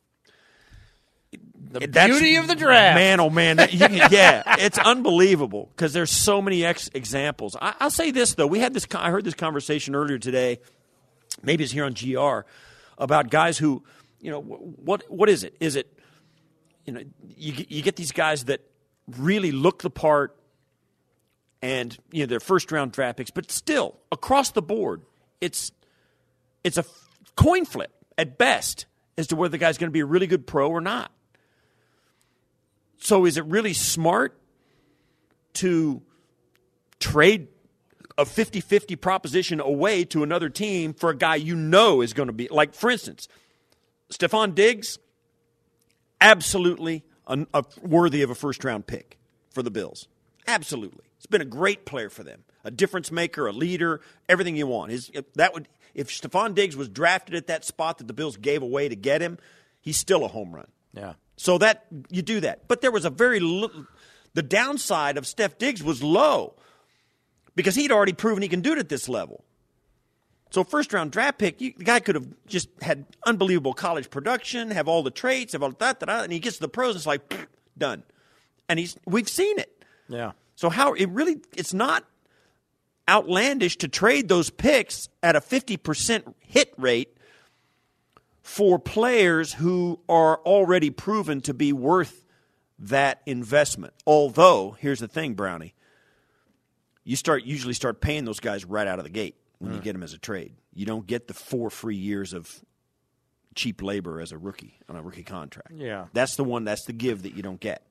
S3: the beauty of the draft.
S4: Man, oh, man. It's unbelievable because there's so many examples. I'll say this, though. I heard this conversation earlier today, maybe it's here on GR, about guys who, what is it? Is it, you get these guys that really look the part and they're first-round draft picks, but still, across the board, it's a coin flip at best as to whether the guy's going to be a really good pro or not. So is it really smart to trade a 50-50 proposition away to another team for a guy is going to be, like, for instance, Stephon Diggs, absolutely worthy of a first-round pick for the Bills. Absolutely. He's been a great player for them, a difference maker, a leader, everything you want. If Stephon Diggs was drafted at that spot that the Bills gave away to get him, he's still a home run.
S3: Yeah.
S4: So that you do that. But there was the downside of Steph Diggs was low because he'd already proven he can do it at this level. So first-round draft pick, the guy could have just had unbelievable college production, have all the traits, have all that, and he gets to the pros, and it's like, done. And we've seen it.
S3: Yeah.
S4: So it's not outlandish to trade those picks at a 50% hit rate for players who are already proven to be worth that investment. Although, here's the thing, Brownie. You usually start paying those guys right out of the gate when you get them as a trade. You don't get the 4 free years of cheap labor as a rookie on a rookie contract.
S3: Yeah.
S4: That's the give that you don't get.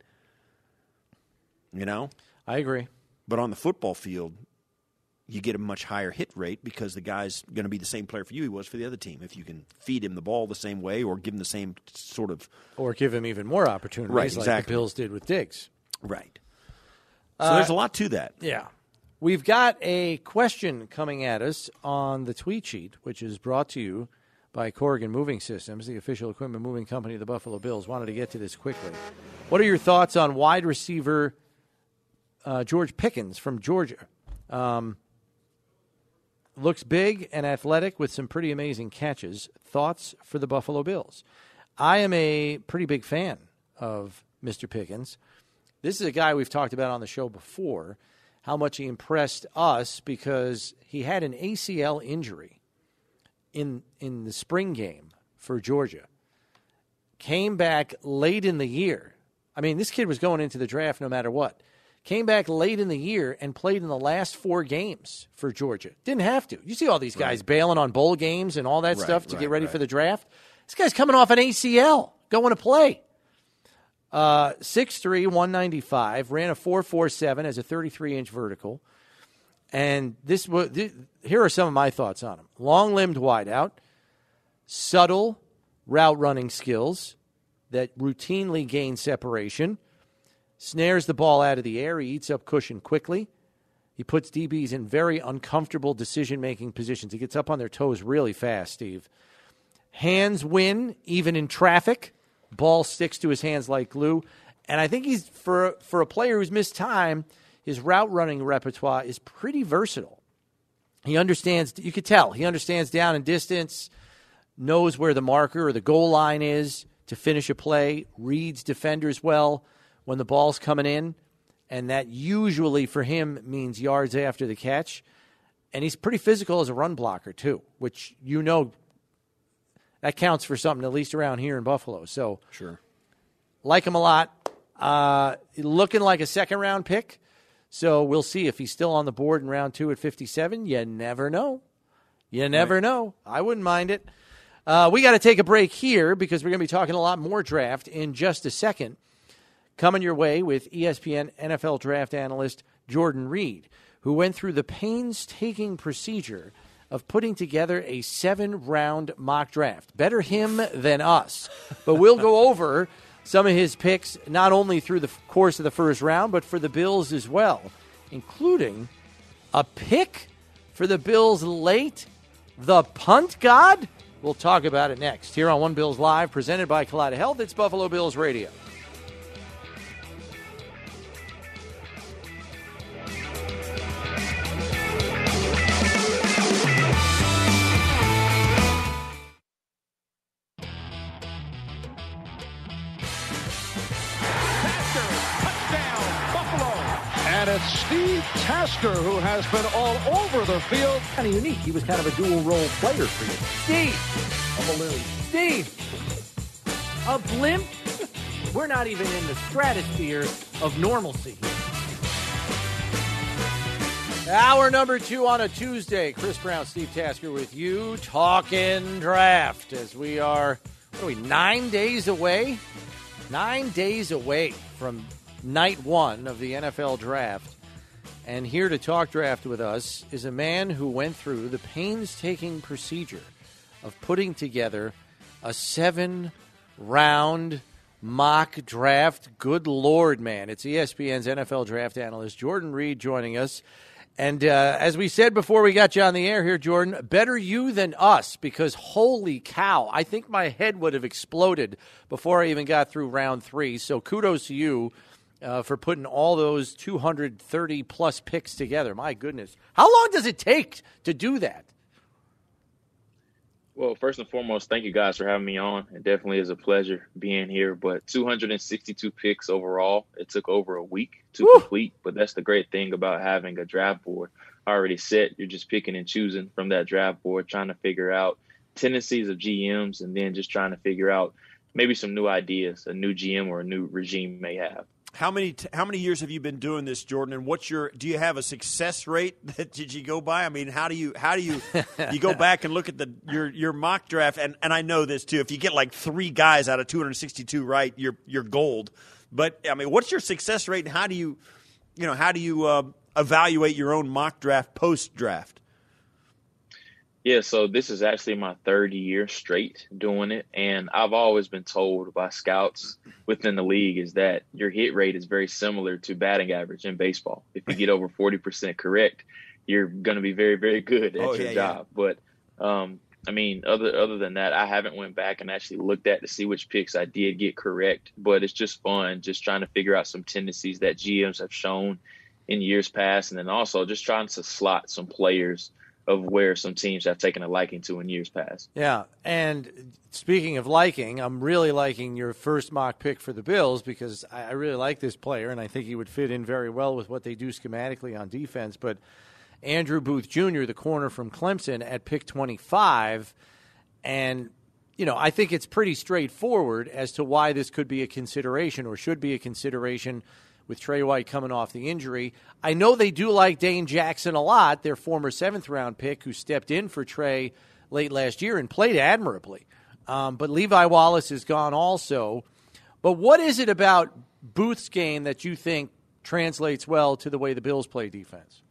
S3: I agree.
S4: But on the football field, you get a much higher hit rate because the guy's going to be the same player for you he was for the other team. If you can feed him the ball the same way or give him the same sort of...
S3: Or give him even more opportunities
S4: right,
S3: like
S4: exactly.
S3: the Bills did with Diggs.
S4: Right. So there's a lot to that.
S3: Yeah. We've got a question coming at us on the tweet sheet, which is brought to you by Corrigan Moving Systems, the official equipment moving company of the Buffalo Bills. Wanted to get to this quickly. What are your thoughts on wide receiver George Pickens from Georgia? Looks big and athletic with some pretty amazing catches. Thoughts for the Buffalo Bills? I am a pretty big fan of Mr. Pickens. This is a guy we've talked about on the show before, how much he impressed us because he had an ACL injury in the spring game for Georgia. Came back late in the year. I mean, this kid was going into the draft no matter what. Came back late in the year and played in the last 4 games for Georgia. Didn't have to. You see all these guys bailing on bowl games and all that stuff to get ready for the draft. This guy's coming off an ACL, going to play. 6'3", 195, ran a 4.47 as a 33-inch vertical. And here are some of my thoughts on him. Long-limbed wideout, subtle route running skills that routinely gain separation, snares the ball out of the air. He eats up cushion quickly. He puts DBs in very uncomfortable decision-making positions. He gets up on their toes really fast, Steve. Hands win, even in traffic. Ball sticks to his hands like glue. And I think he's, for a player who's missed time, his route running repertoire is pretty versatile. He understands, you could tell, he understands down and distance, knows where the marker or the goal line is to finish a play, reads defenders well when the ball's coming in, and that usually for him means yards after the catch. And he's pretty physical as a run blocker too, which that counts for something, at least around here in Buffalo. So,
S4: sure,
S3: like him a lot. Looking like a second-round pick. So we'll see if he's still on the board in round 2 at 57. You never know. You never know. I wouldn't mind it. We got to take a break here because we're going to be talking a lot more draft in just a second. Coming your way with ESPN NFL draft analyst Jordan Reed, who went through the painstaking procedure of putting together a 7-round mock draft. Better him than us. But we'll go over some of his picks, not only through the course of the first round, but for the Bills as well, including a pick for the Bills late, the punt god. We'll talk about it next here on One Bills Live, presented by Kaleida Health. It's Buffalo Bills Radio.
S1: Steve Tasker, who has been all over the field.
S2: Kind of unique. He was kind of a dual-role player for you.
S3: Steve!
S2: A balloon.
S3: Steve! A blimp? We're not even in the stratosphere of normalcy here. Hour number 2 on a Tuesday. Chris Brown, Steve Tasker with you, talking draft as we are, 9 days away? 9 days away from night 1 of the NFL draft. And here to talk draft with us is a man who went through the painstaking procedure of putting together a 7-round mock draft. Good Lord, man. It's ESPN's NFL draft analyst, Jordan Reed, joining us. And as we said before we got you on the air here, Jordan, better you than us, because holy cow, I think my head would have exploded before I even got through round 3. So kudos to you for putting all those 230-plus picks together. My goodness. How long does it take to do that?
S6: Well, first and foremost, thank you guys for having me on. It definitely is a pleasure being here. But 262 picks overall. It took over a week to complete. But that's the great thing about having a draft board already set. You're just picking and choosing from that draft board, trying to figure out tendencies of GMs, and then just trying to figure out maybe some new ideas a new GM or a new regime may have.
S4: How many years have you been doing this, Jordan? And do you have a success rate that did you go by? I mean, how do you you go back and look at your mock draft? And I know this too. If you get like 3 guys out of 262 right, you're gold. But I mean, what's your success rate, and how do you evaluate your own mock draft post draft?
S6: Yeah, so this is actually my 3rd year straight doing it, and I've always been told by scouts within the league is that your hit rate is very similar to batting average in baseball. If you get over 40% correct, you're going to be very, very good at your job. Yeah. But, I mean, other than that, I haven't went back and actually looked at to see which picks I did get correct, but it's just fun just trying to figure out some tendencies that GMs have shown in years past, and then also just trying to slot some players of where some teams have taken a liking to in years past.
S3: Yeah, and speaking of liking, I'm really liking your first mock pick for the Bills because I really like this player, and I think he would fit in very well with what they do schematically on defense. But Andrew Booth Jr., the corner from Clemson, at pick 25, and I think it's pretty straightforward as to why this could be a consideration or should be a consideration with Trey White coming off the injury. I know they do like Dane Jackson a lot, their former 7th-round pick who stepped in for Trey late last year and played admirably. But Levi Wallace is gone also. But what is it about Booth's game that you think translates well to the way the Bills play defense?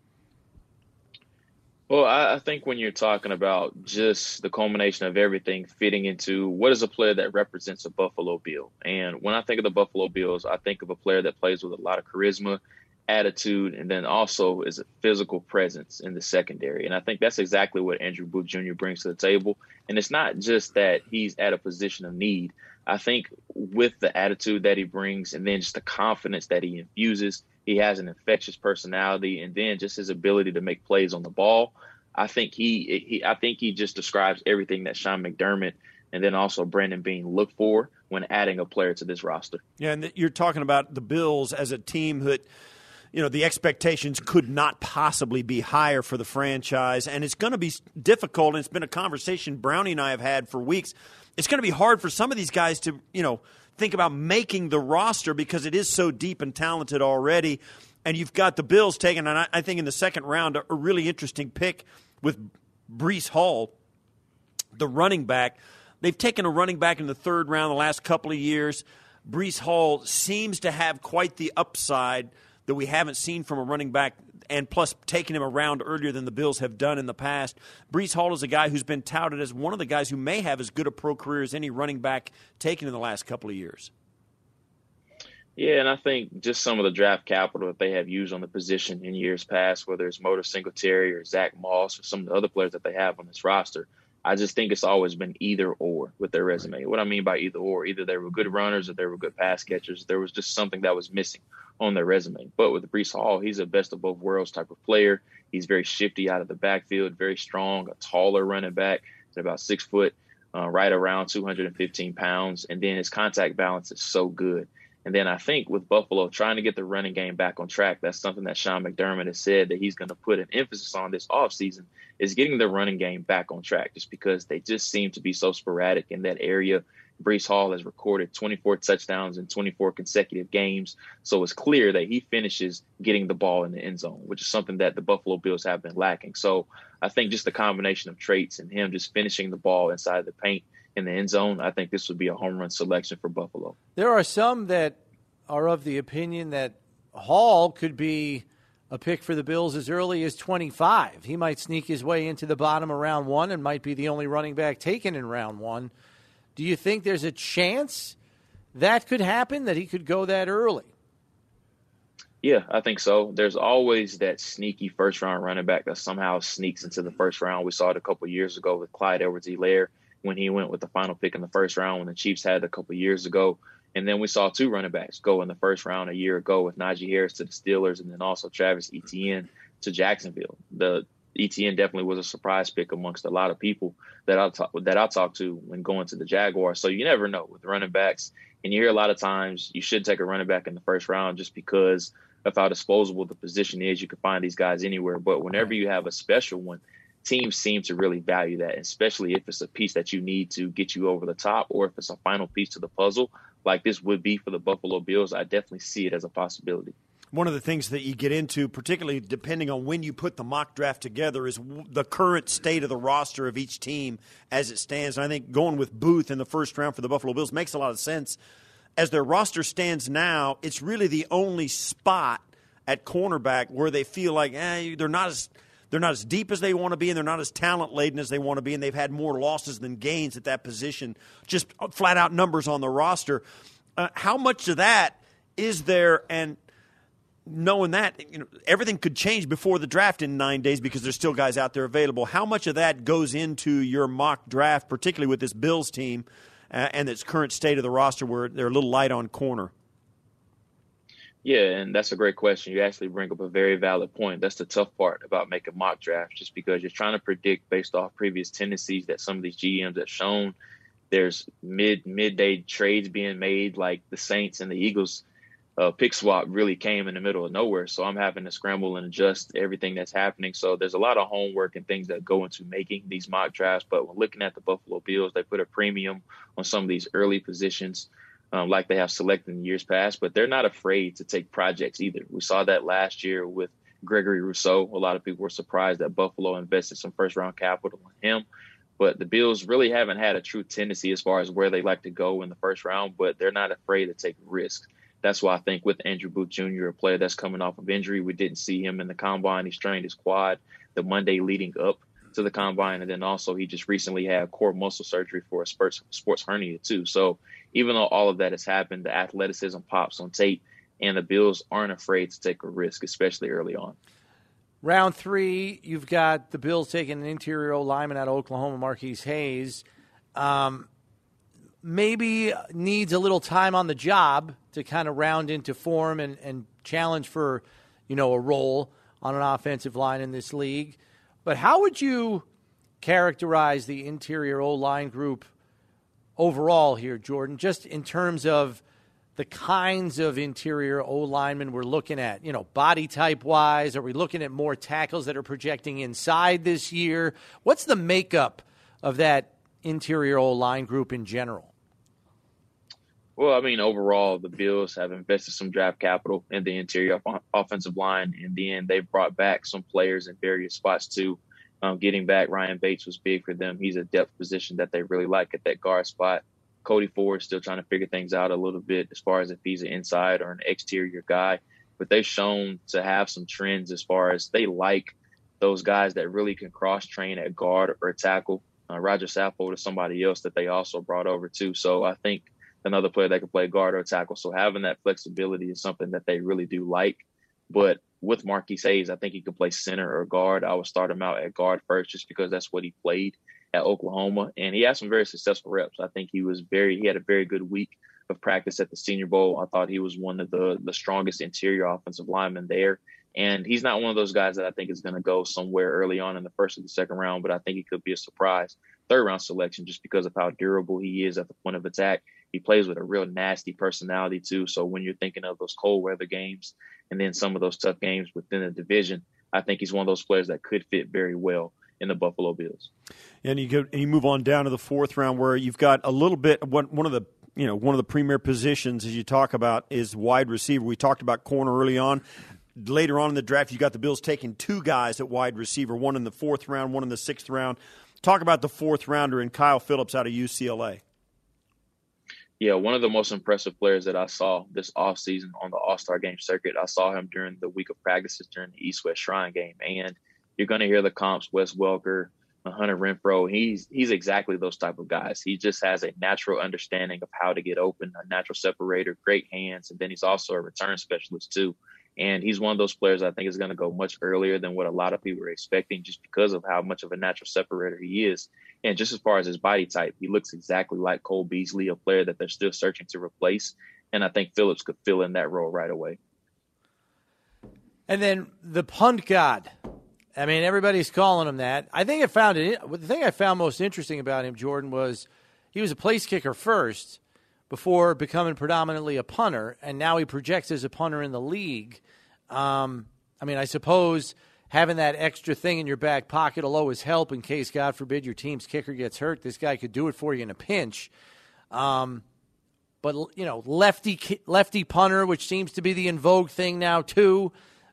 S6: Well, I think when you're talking about just the culmination of everything fitting into what is a player that represents a Buffalo Bill. And when I think of the Buffalo Bills, I think of a player that plays with a lot of charisma, attitude, and then also is a physical presence in the secondary. And I think that's exactly what Andrew Booth Jr. brings to the table. And it's not just that he's at a position of need. I think with the attitude that he brings and then just the confidence that he infuses, he has an infectious personality, and then just his ability to make plays on the ball. I think he just describes everything that Sean McDermott and then also Brandon Beane look for when adding a player to this roster. Yeah,
S4: and you're talking about the Bills as a team that, the expectations could not possibly be higher for the franchise, and it's going to be difficult, and it's been a conversation Brownie and I have had for weeks. It's going to be hard for some of these guys to, think about making the roster because it is so deep and talented already. And you've got the Bills taking, and I think in the 2nd round, a really interesting pick with Breece Hall, the running back. They've taken a running back in the 3rd round the last couple of years. Breece Hall seems to have quite the upside that we haven't seen from a running back, and plus taking him around earlier than the Bills have done in the past. Breece Hall is a guy who's been touted as one of the guys who may have as good a pro career as any running back taken in the last couple of years.
S6: Yeah, and I think just some of the draft capital that they have used on the position in years past, whether it's Motor Singletary or Zach Moss or some of the other players that they have on this roster, I just think it's always been either or with their resume. What I mean by either or, either they were good runners or they were good pass catchers. There was just something that was missing on their resume. But with Breece Hall, he's a best of both worlds type of player. He's very shifty out of the backfield, very strong, a taller running back. He's about 6 foot, right around 215 pounds. And then his contact balance is so good. And then I think with Buffalo trying to get the running game back on track, that's something that Sean McDermott has said that he's going to put an emphasis on this offseason, is getting the running game back on track, just because they just seem to be so sporadic in that area. Breece Hall has recorded 24 touchdowns in 24 consecutive games. So it's clear that he finishes getting the ball in the end zone, which is something that the Buffalo Bills have been lacking. So I think just the combination of traits and him just finishing the ball inside the paint in the end zone, I think this would be a home run selection for Buffalo.
S3: There are some that are of the opinion that Hall could be a pick for the Bills as early as 25. He might sneak his way into the bottom of round 1 and might be the only running back taken in round 1. Do you think there's a chance that could happen, that he could go that early?
S6: Yeah, I think so. There's always that sneaky first-round running back that somehow sneaks into the first round. We saw it a couple of years ago with Clyde Edwards-Helaire when he went with the final pick in the first round when the Chiefs had it a couple of years ago. And then we saw 2 running backs go in the first round a year ago with Najee Harris to the Steelers and then also Travis Etienne to Jacksonville. The Etienne definitely was a surprise pick amongst a lot of people that I talked to when going to the Jaguars. So you never know with running backs. And you hear a lot of times you should take a running back in the first round just because of how disposable the position is. You can find these guys anywhere. But whenever you have a special one, teams seem to really value that, especially if it's a piece that you need to get you over the top or if it's a final piece to the puzzle like this would be for the Buffalo Bills. I definitely see it as a possibility.
S4: One of the things that you get into, particularly depending on when you put the mock draft together, is the current state of the roster of each team as it stands. And I think going with Booth in the first round for the Buffalo Bills makes a lot of sense. As their roster stands now, it's really the only spot at cornerback where they feel like they're not as deep as they want to be, and they're not as talent-laden as they want to be, and they've had more losses than gains at that position, just flat-out numbers on the roster. How much of that is there, and knowing that everything could change before the draft in 9 days because there's still guys out there available, how much of that goes into your mock draft, particularly with this Bills team and its current state of the roster where they're a little light on corner?
S6: Yeah, and that's a great question. You actually bring up a very valid point. That's the tough part about making mock drafts, just because you're trying to predict based off previous tendencies that some of these GMs have shown. There's midday trades being made, like the Saints and the Eagles pick swap really came in the middle of nowhere. So I'm having to scramble and adjust everything that's happening. So there's a lot of homework and things that go into making these mock drafts. But when looking at the Buffalo Bills, they put a premium on some of these early positions. Like they have selected in years past, but they're not afraid to take projects either. We saw that last year with Gregory Rousseau. A lot of people were surprised that Buffalo invested some first-round capital in him, but the Bills really haven't had a true tendency as far as where they like to go in the first round, but they're not afraid to take risks. That's why I think with Andrew Booth Jr., a player that's coming off of injury, we didn't see him in the combine. He strained his quad the Monday leading up to the combine, and then also he just recently had core muscle surgery for a sports hernia too. So even though all of that has happened, the athleticism pops on tape, and the Bills aren't afraid to take a risk, especially early on.
S3: Round 3, you've got the Bills taking an interior lineman out of Oklahoma, Marquise Hayes. Maybe needs a little time on the job to kind of round into form and challenge for, a role on an offensive line in this league. But how would you characterize the interior O-line group overall here, Jordan, just in terms of the kinds of interior O-linemen we're looking at, body type-wise? Are we looking at more tackles that are projecting inside this year? What's the makeup of that interior O-line group in general?
S6: Well, overall, the Bills have invested some draft capital in the interior offensive line, and then they've brought back some players in various spots too. Getting back Ryan Bates was big for them. He's a depth position that they really like at that guard spot. Cody Ford still trying to figure things out a little bit as far as if he's an inside or an exterior guy. But they've shown to have some trends as far as they like those guys that really can cross-train at guard or tackle. Roger Saffold is somebody else that they also brought over too. So I think another player that can play guard or tackle. So having that flexibility is something that they really do like. But with Marquise Hayes, I think he could play center or guard. I would start him out at guard first just because that's what he played at Oklahoma. And he had some very successful reps. I think he had a very good week of practice at the Senior Bowl. I thought he was one of the strongest interior offensive linemen there. And he's not one of those guys that I think is going to go somewhere early on in the first or the second round, but I think he could be a surprise third-round selection just because of how durable he is at the point of attack He plays with a real nasty personality too. So when you're thinking of those cold weather games and then some of those tough games within the division, I think he's one of those players that could fit very well in the Buffalo Bills.
S4: And you move on down to the fourth round where you've got a little bit one of the premier positions as you talk about is wide receiver. We talked about corner early on. Later on in the draft, you got the Bills taking two guys at wide receiver, one in the fourth round, one in the sixth round. Talk about the fourth rounder and Kyle Phillips out of UCLA.
S6: Yeah, one of the most impressive players that I saw this offseason on the All-Star game circuit. I saw him during the week of practices during the East-West Shrine game. And you're going to hear the comps, Wes Welker, Hunter Renfrow. He's exactly those type of guys. He just has a natural understanding of how to get open, a natural separator, great hands, and then he's also a return specialist too. And he's one of those players I think is going to go much earlier than what a lot of people are expecting just because of how much of a natural separator he is. And just as far as his body type, he looks exactly like Cole Beasley, a player that they're still searching to replace. And I think Phillips could fill in that role right away.
S3: And then the punt god. I mean, everybody's calling him that. The thing I found most interesting about him, Jordan, was he was a place kicker first before becoming predominantly a punter, and now he projects as a punter in the league. I suppose having that extra thing in your back pocket will always help in case, God forbid, your team's kicker gets hurt. This guy could do it for you in a pinch. But, lefty punter, which seems to be the in vogue thing now too.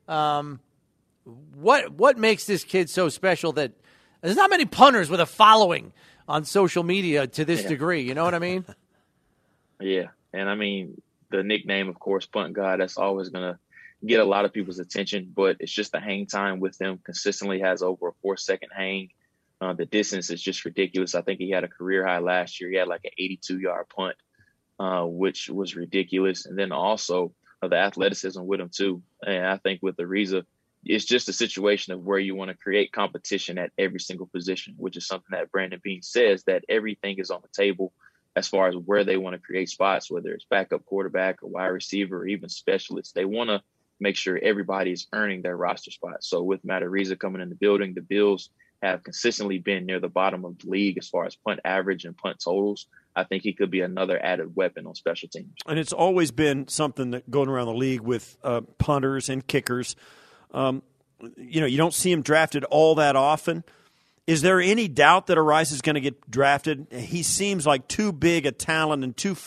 S3: What makes this kid so special that there's not many punters with a following on social media to this degree? You know what I mean?
S6: Yeah. And I mean, the nickname, of course, punt god, that's always going to get a lot of people's attention, but it's just the hang time with him consistently has over a 4-second hang. The distance is just ridiculous. I think he had a career high last year. He had like an 82-yard punt, which was ridiculous. And then also the athleticism with him too. And I think with Ariza, it's just a situation of where you want to create competition at every single position, which is something that Brandon Beane says, that everything is on the table as far as where they want to create spots, whether it's backup quarterback or wide receiver or even specialists. They want to make sure everybody is earning their roster spot. So with Matt Ariza coming in the building, the Bills have consistently been near the bottom of the league as far as punt average and punt totals. I think he could be another added weapon on special teams.
S4: And it's always been something that going around the league with punters and kickers. You don't see him drafted all that often. Is there any doubt that Ariza is going to get drafted? He seems like too big a talent and too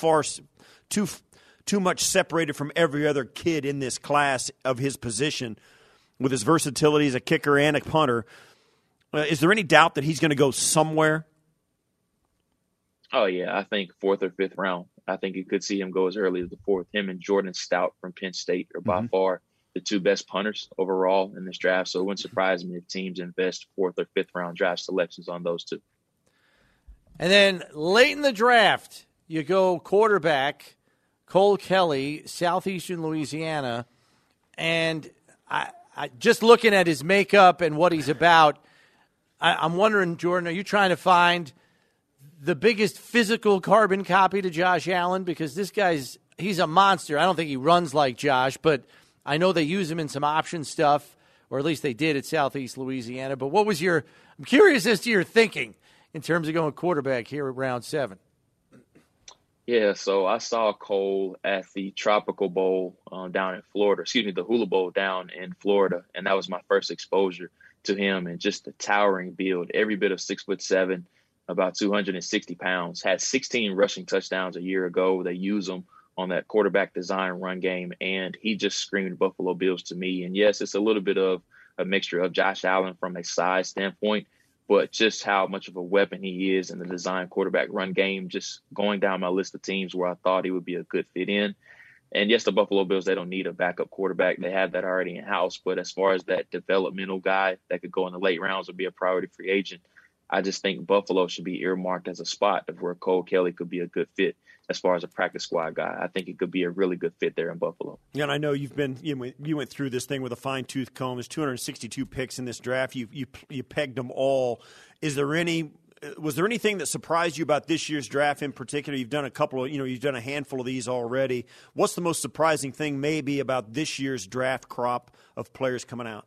S4: much separated from every other kid in this class of his position with his versatility as a kicker and a punter. Is there any doubt that he's going to go somewhere?
S6: Oh, yeah. I think 4th or 5th round. I think you could see him go as early as the 4th. Him and Jordan Stout from Penn State are by far the two best punters overall in this draft. So it wouldn't surprise me if teams invest 4th or 5th round draft selections on those two.
S3: And then late in the draft, you go quarterback, Cole Kelly, Southeastern Louisiana. And I just looking at his makeup and what he's about, I'm wondering, Jordan, are you trying to find the biggest physical carbon copy to Josh Allen? Because this he's a monster. I don't think he runs like Josh, but I know they use him in some option stuff, or at least they did at Southeast Louisiana. But I'm curious as to your thinking in terms of going quarterback here at round 7.
S6: Yeah, so I saw Cole at the Tropical Bowl down in Florida, the Hula Bowl down in Florida, and that was my first exposure to him, and just the towering build, every bit of 6'7", about 260 pounds, had 16 rushing touchdowns a year ago. They use him on that quarterback design run game, and he just screamed Buffalo Bills to me. And yes, it's a little bit of a mixture of Josh Allen from a size standpoint, but just how much of a weapon he is in the design quarterback run game, just going down my list of teams where I thought he would be a good fit in. And yes, the Buffalo Bills, they don't need a backup quarterback. They have that already in-house. But as far as that developmental guy that could go in the late rounds or be a priority free agent, I just think Buffalo should be earmarked as a spot of where Cole Kelly could be a good fit as far as a practice squad guy. I think it could be a really good fit there in Buffalo.
S4: Yeah, and I know you went through this thing with a fine-tooth comb. There's 262 picks in this draft. You pegged them all. Was there anything that surprised you about this year's draft in particular? You've done you've done a handful of these already. What's the most surprising thing maybe about this year's draft crop of players coming out?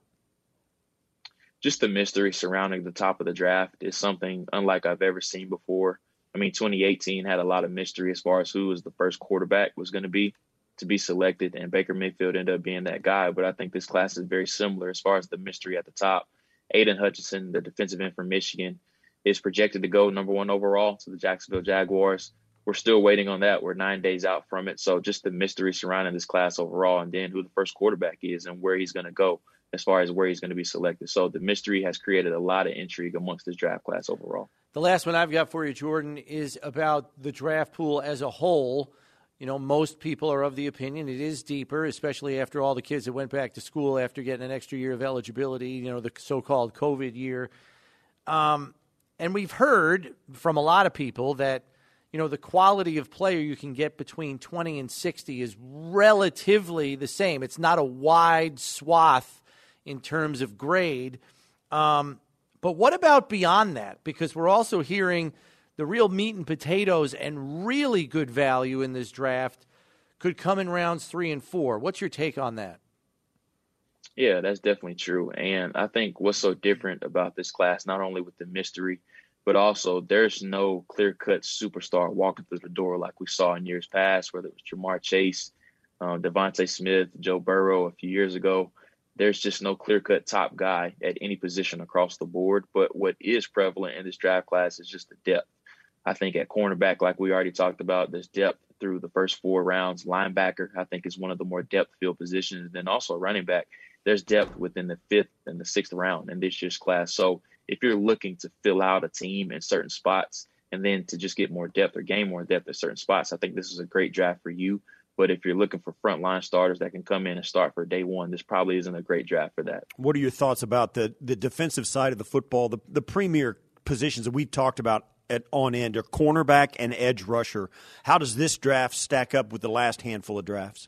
S6: Just the mystery surrounding the top of the draft is something unlike I've ever seen before. 2018 had a lot of mystery as far as who was the first quarterback was going to be selected, and Baker Mayfield ended up being that guy. But I think this class is very similar as far as the mystery at the top. Aiden Hutchinson, the defensive end from Michigan, is projected to go number 1 overall to the Jacksonville Jaguars. We're still waiting on that. We're 9 days out from it. So just the mystery surrounding this class overall, and then who the first quarterback is and where he's going to go as far as where he's going to be selected. So the mystery has created a lot of intrigue amongst this draft class overall.
S3: The last one I've got for you, Jordan, is about the draft pool as a whole. Most people are of the opinion it is deeper, especially after all the kids that went back to school after getting an extra year of eligibility, the so-called COVID year. And we've heard from a lot of people that, the quality of player you can get between 20 and 60 is relatively the same. It's not a wide swath in terms of grade. But what about beyond that? Because we're also hearing the real meat and potatoes and really good value in this draft could come in rounds 3 and 4. What's your take on that?
S6: Yeah, that's definitely true. And I think what's so different about this class, not only with the mystery, but also there's no clear-cut superstar walking through the door like we saw in years past, whether it was Jamar Chase, Devontae Smith, Joe Burrow a few years ago. There's just no clear-cut top guy at any position across the board. But what is prevalent in this draft class is just the depth. I think at cornerback, like we already talked about, there's depth through the first 4 rounds. Linebacker, I think, is one of the more depth-filled positions. And then also running back, there's depth within the 5th and the 6th round in this year's class. So if you're looking to fill out a team in certain spots and then to just get more depth or gain more depth at certain spots, I think this is a great draft for you. But if you're looking for frontline starters that can come in and start for day one, this probably isn't a great draft for that.
S4: What are your thoughts about the defensive side of the football, the premier positions that we've talked about on end are cornerback and edge rusher? How does this draft stack up with the last handful of drafts?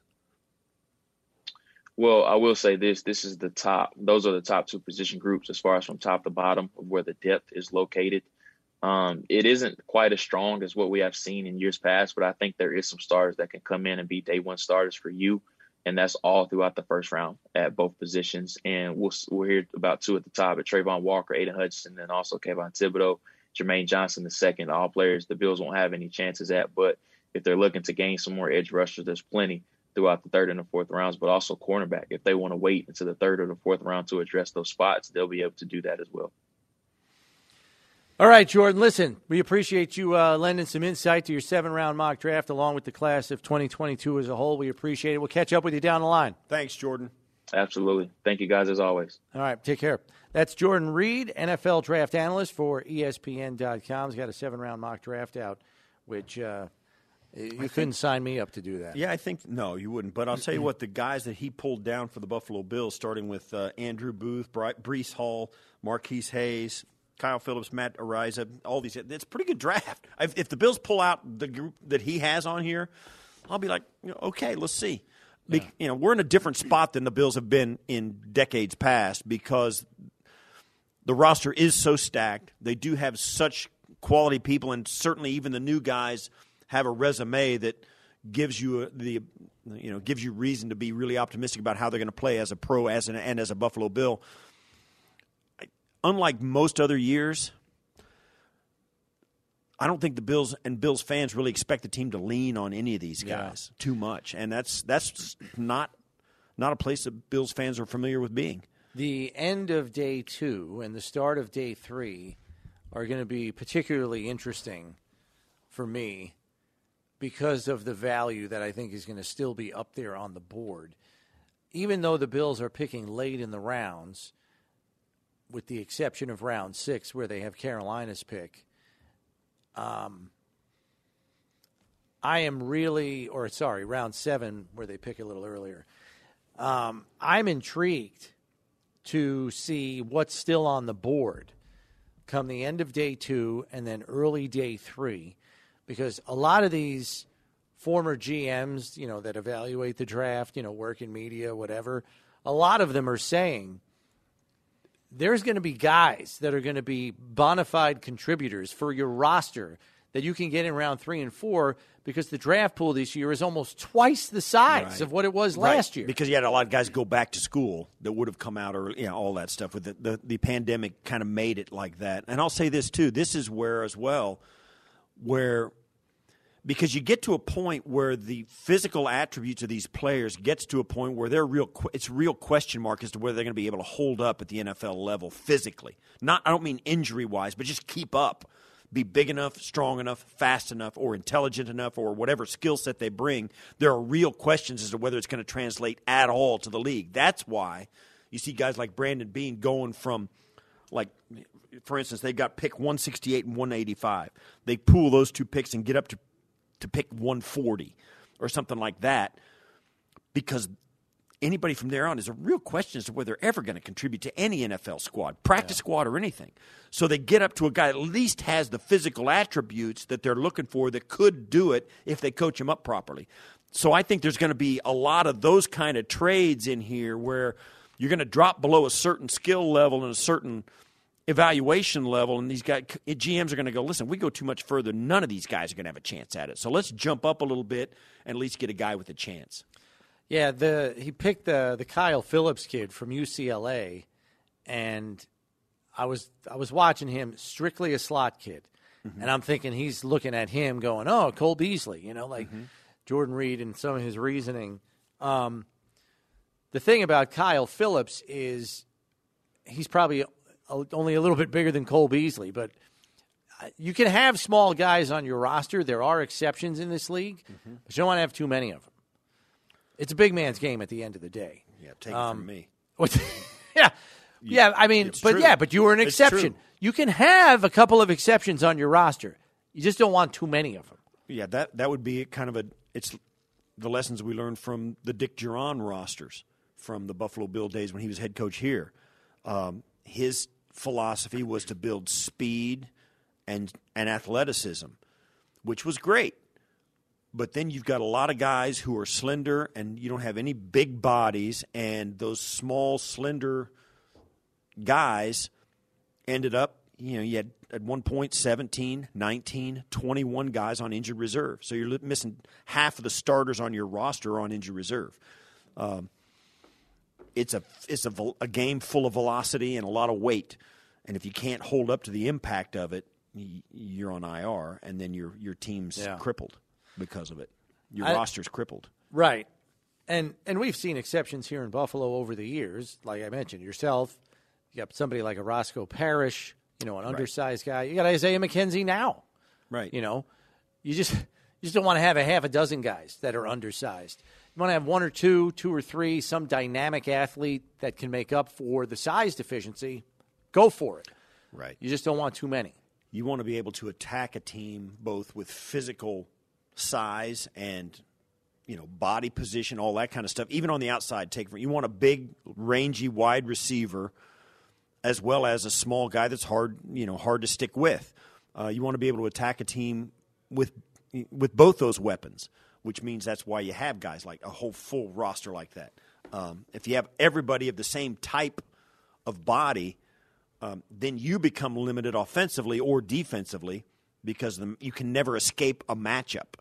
S6: Well, I will say this is the top. Those are the top 2 position groups as far as from top to bottom of where the depth is located. It isn't quite as strong as what we have seen in years past, but I think there is some starters that can come in and be day 1 starters for you. And that's all throughout the first round at both positions. And we'll hear about 2 at the top, at Trayvon Walker, Aiden Hutchinson, and also Kayvon Thibodeau, Jermaine Johnson II, all players the Bills won't have any chances at. But if they're looking to gain some more edge rushers, there's plenty throughout the 3rd and the 4th rounds, but also cornerback. If they want to wait until the 3rd or the 4th round to address those spots, they'll be able to do that as well.
S3: All right, Jordan, listen, we appreciate you lending some insight to your 7-round mock draft along with the class of 2022 as a whole. We appreciate it. We'll catch up with you down the line.
S4: Thanks, Jordan.
S6: Absolutely. Thank you, guys, as always.
S3: All right, take care. That's Jordan Reed, NFL draft analyst for ESPN.com. He's got a 7-round mock draft out, which you couldn't sign me up to do that.
S4: Yeah, I think – no, you wouldn't. But I'll tell you what, the guys that he pulled down for the Buffalo Bills, starting with Andrew Booth, Breece Hall, Marquise Hayes, Kyle Phillips, Matt Ariza, all these – it's a pretty good draft. If the Bills pull out the group that he has on here, I'll be like, okay, let's see. Yeah. We're in a different spot than the Bills have been in decades past because the roster is so stacked. They do have such quality people, and certainly even the new guys have a resume that gives you gives you reason to be really optimistic about how they're going to play as a pro and as a Buffalo Bill. Unlike most other years, I don't think the Bills and Bills fans really expect the team to lean on any of these guys too much, and that's not a place that Bills fans are familiar with being.
S3: The end of day 2 and the start of day 3 are going to be particularly interesting for me because of the value that I think is going to still be up there on the board. Even though the Bills are picking late in the rounds, with the exception of round 6 where they have Carolina's pick, round 7 where they pick a little earlier. I'm intrigued to see what's still on the board come the end of day 2 and then early day 3, because a lot of these former GMs, that evaluate the draft, work in media, whatever, a lot of them are saying there's going to be guys that are going to be bona fide contributors for your roster that you can get in round 3 and 4 because the draft pool this year is almost twice the size of what it was last year.
S4: Because you had a lot of guys go back to school that would have come out early, all that stuff. With the pandemic kind of made it like that. And I'll say this, too. This is where, as well, because you get to a point where the physical attributes of these players gets to a point where it's a real question mark as to whether they're going to be able to hold up at the NFL level physically. I don't mean injury-wise, but just keep up. Be big enough, strong enough, fast enough, or intelligent enough, or whatever skill set they bring. There are real questions as to whether it's going to translate at all to the league. That's why you see guys like Brandon Beane going from, like, for instance, they've got pick 168 and 185. They pool those two picks and get up to pick 140 or something like that, because anybody from there on is a real question as to whether they're ever going to contribute to any NFL squad, practice squad, or anything. So they get up to a guy that at least has the physical attributes that they're looking for that could do it if they coach him up properly. So I think there's going to be a lot of those kind of trades in here where you're going to drop below a certain skill level and a certain evaluation level, and these guys, GMs are going to go, listen, we go too much further, none of these guys are going to have a chance at it. So let's jump up a little bit and at least get a guy with a chance.
S3: Yeah, he picked the Kyle Phillips kid from UCLA, and I was watching him, strictly a slot kid, and I'm thinking he's looking at him going, oh, Cole Beasley, Jordan Reed and some of his reasoning. The thing about Kyle Phillips is he's probably only a little bit bigger than Cole Beasley, but you can have small guys on your roster. There are exceptions in this league, but you don't want to have too many of them. It's a big man's game at the end of the day.
S4: Yeah, take it from me.
S3: I mean, but you were an exception. You can have a couple of exceptions on your roster. You just don't want too many of them.
S4: Yeah, that would be kind of it's the lessons we learned from the Dick Duran rosters from the Buffalo Bill days when he was head coach here. His philosophy was to build speed and athleticism, which was great. But then you've got a lot of guys who are slender, and you don't have any big bodies, and those small, slender guys ended up, you had at one point 17, 19, 21 guys on injured reserve. So you're missing half of the starters on your roster on injured reserve. It's a game full of velocity and a lot of weight, and if you can't hold up to the impact of it, you're on IR, and then your team's crippled because of it. Your roster's crippled.
S3: Right. And we've seen exceptions here in Buffalo over the years. Like I mentioned, yourself, you got somebody like a Roscoe Parrish, an undersized guy. You got Isaiah McKenzie now.
S4: Right.
S3: You just don't want to have a half a dozen guys that are undersized. You want to have one or two or three, some dynamic athlete that can make up for the size deficiency. Go for it.
S4: Right.
S3: You just don't want too many.
S4: You want to be able to attack a team both with physical size and body position, all that kind of stuff. Even on the outside, you want a big, rangy wide receiver as well as a small guy that's hard to stick with. You want to be able to attack a team with both those weapons, which means that's why you have guys like a whole full roster like that. If you have everybody of the same type of body, then you become limited offensively or defensively because you can never escape a matchup.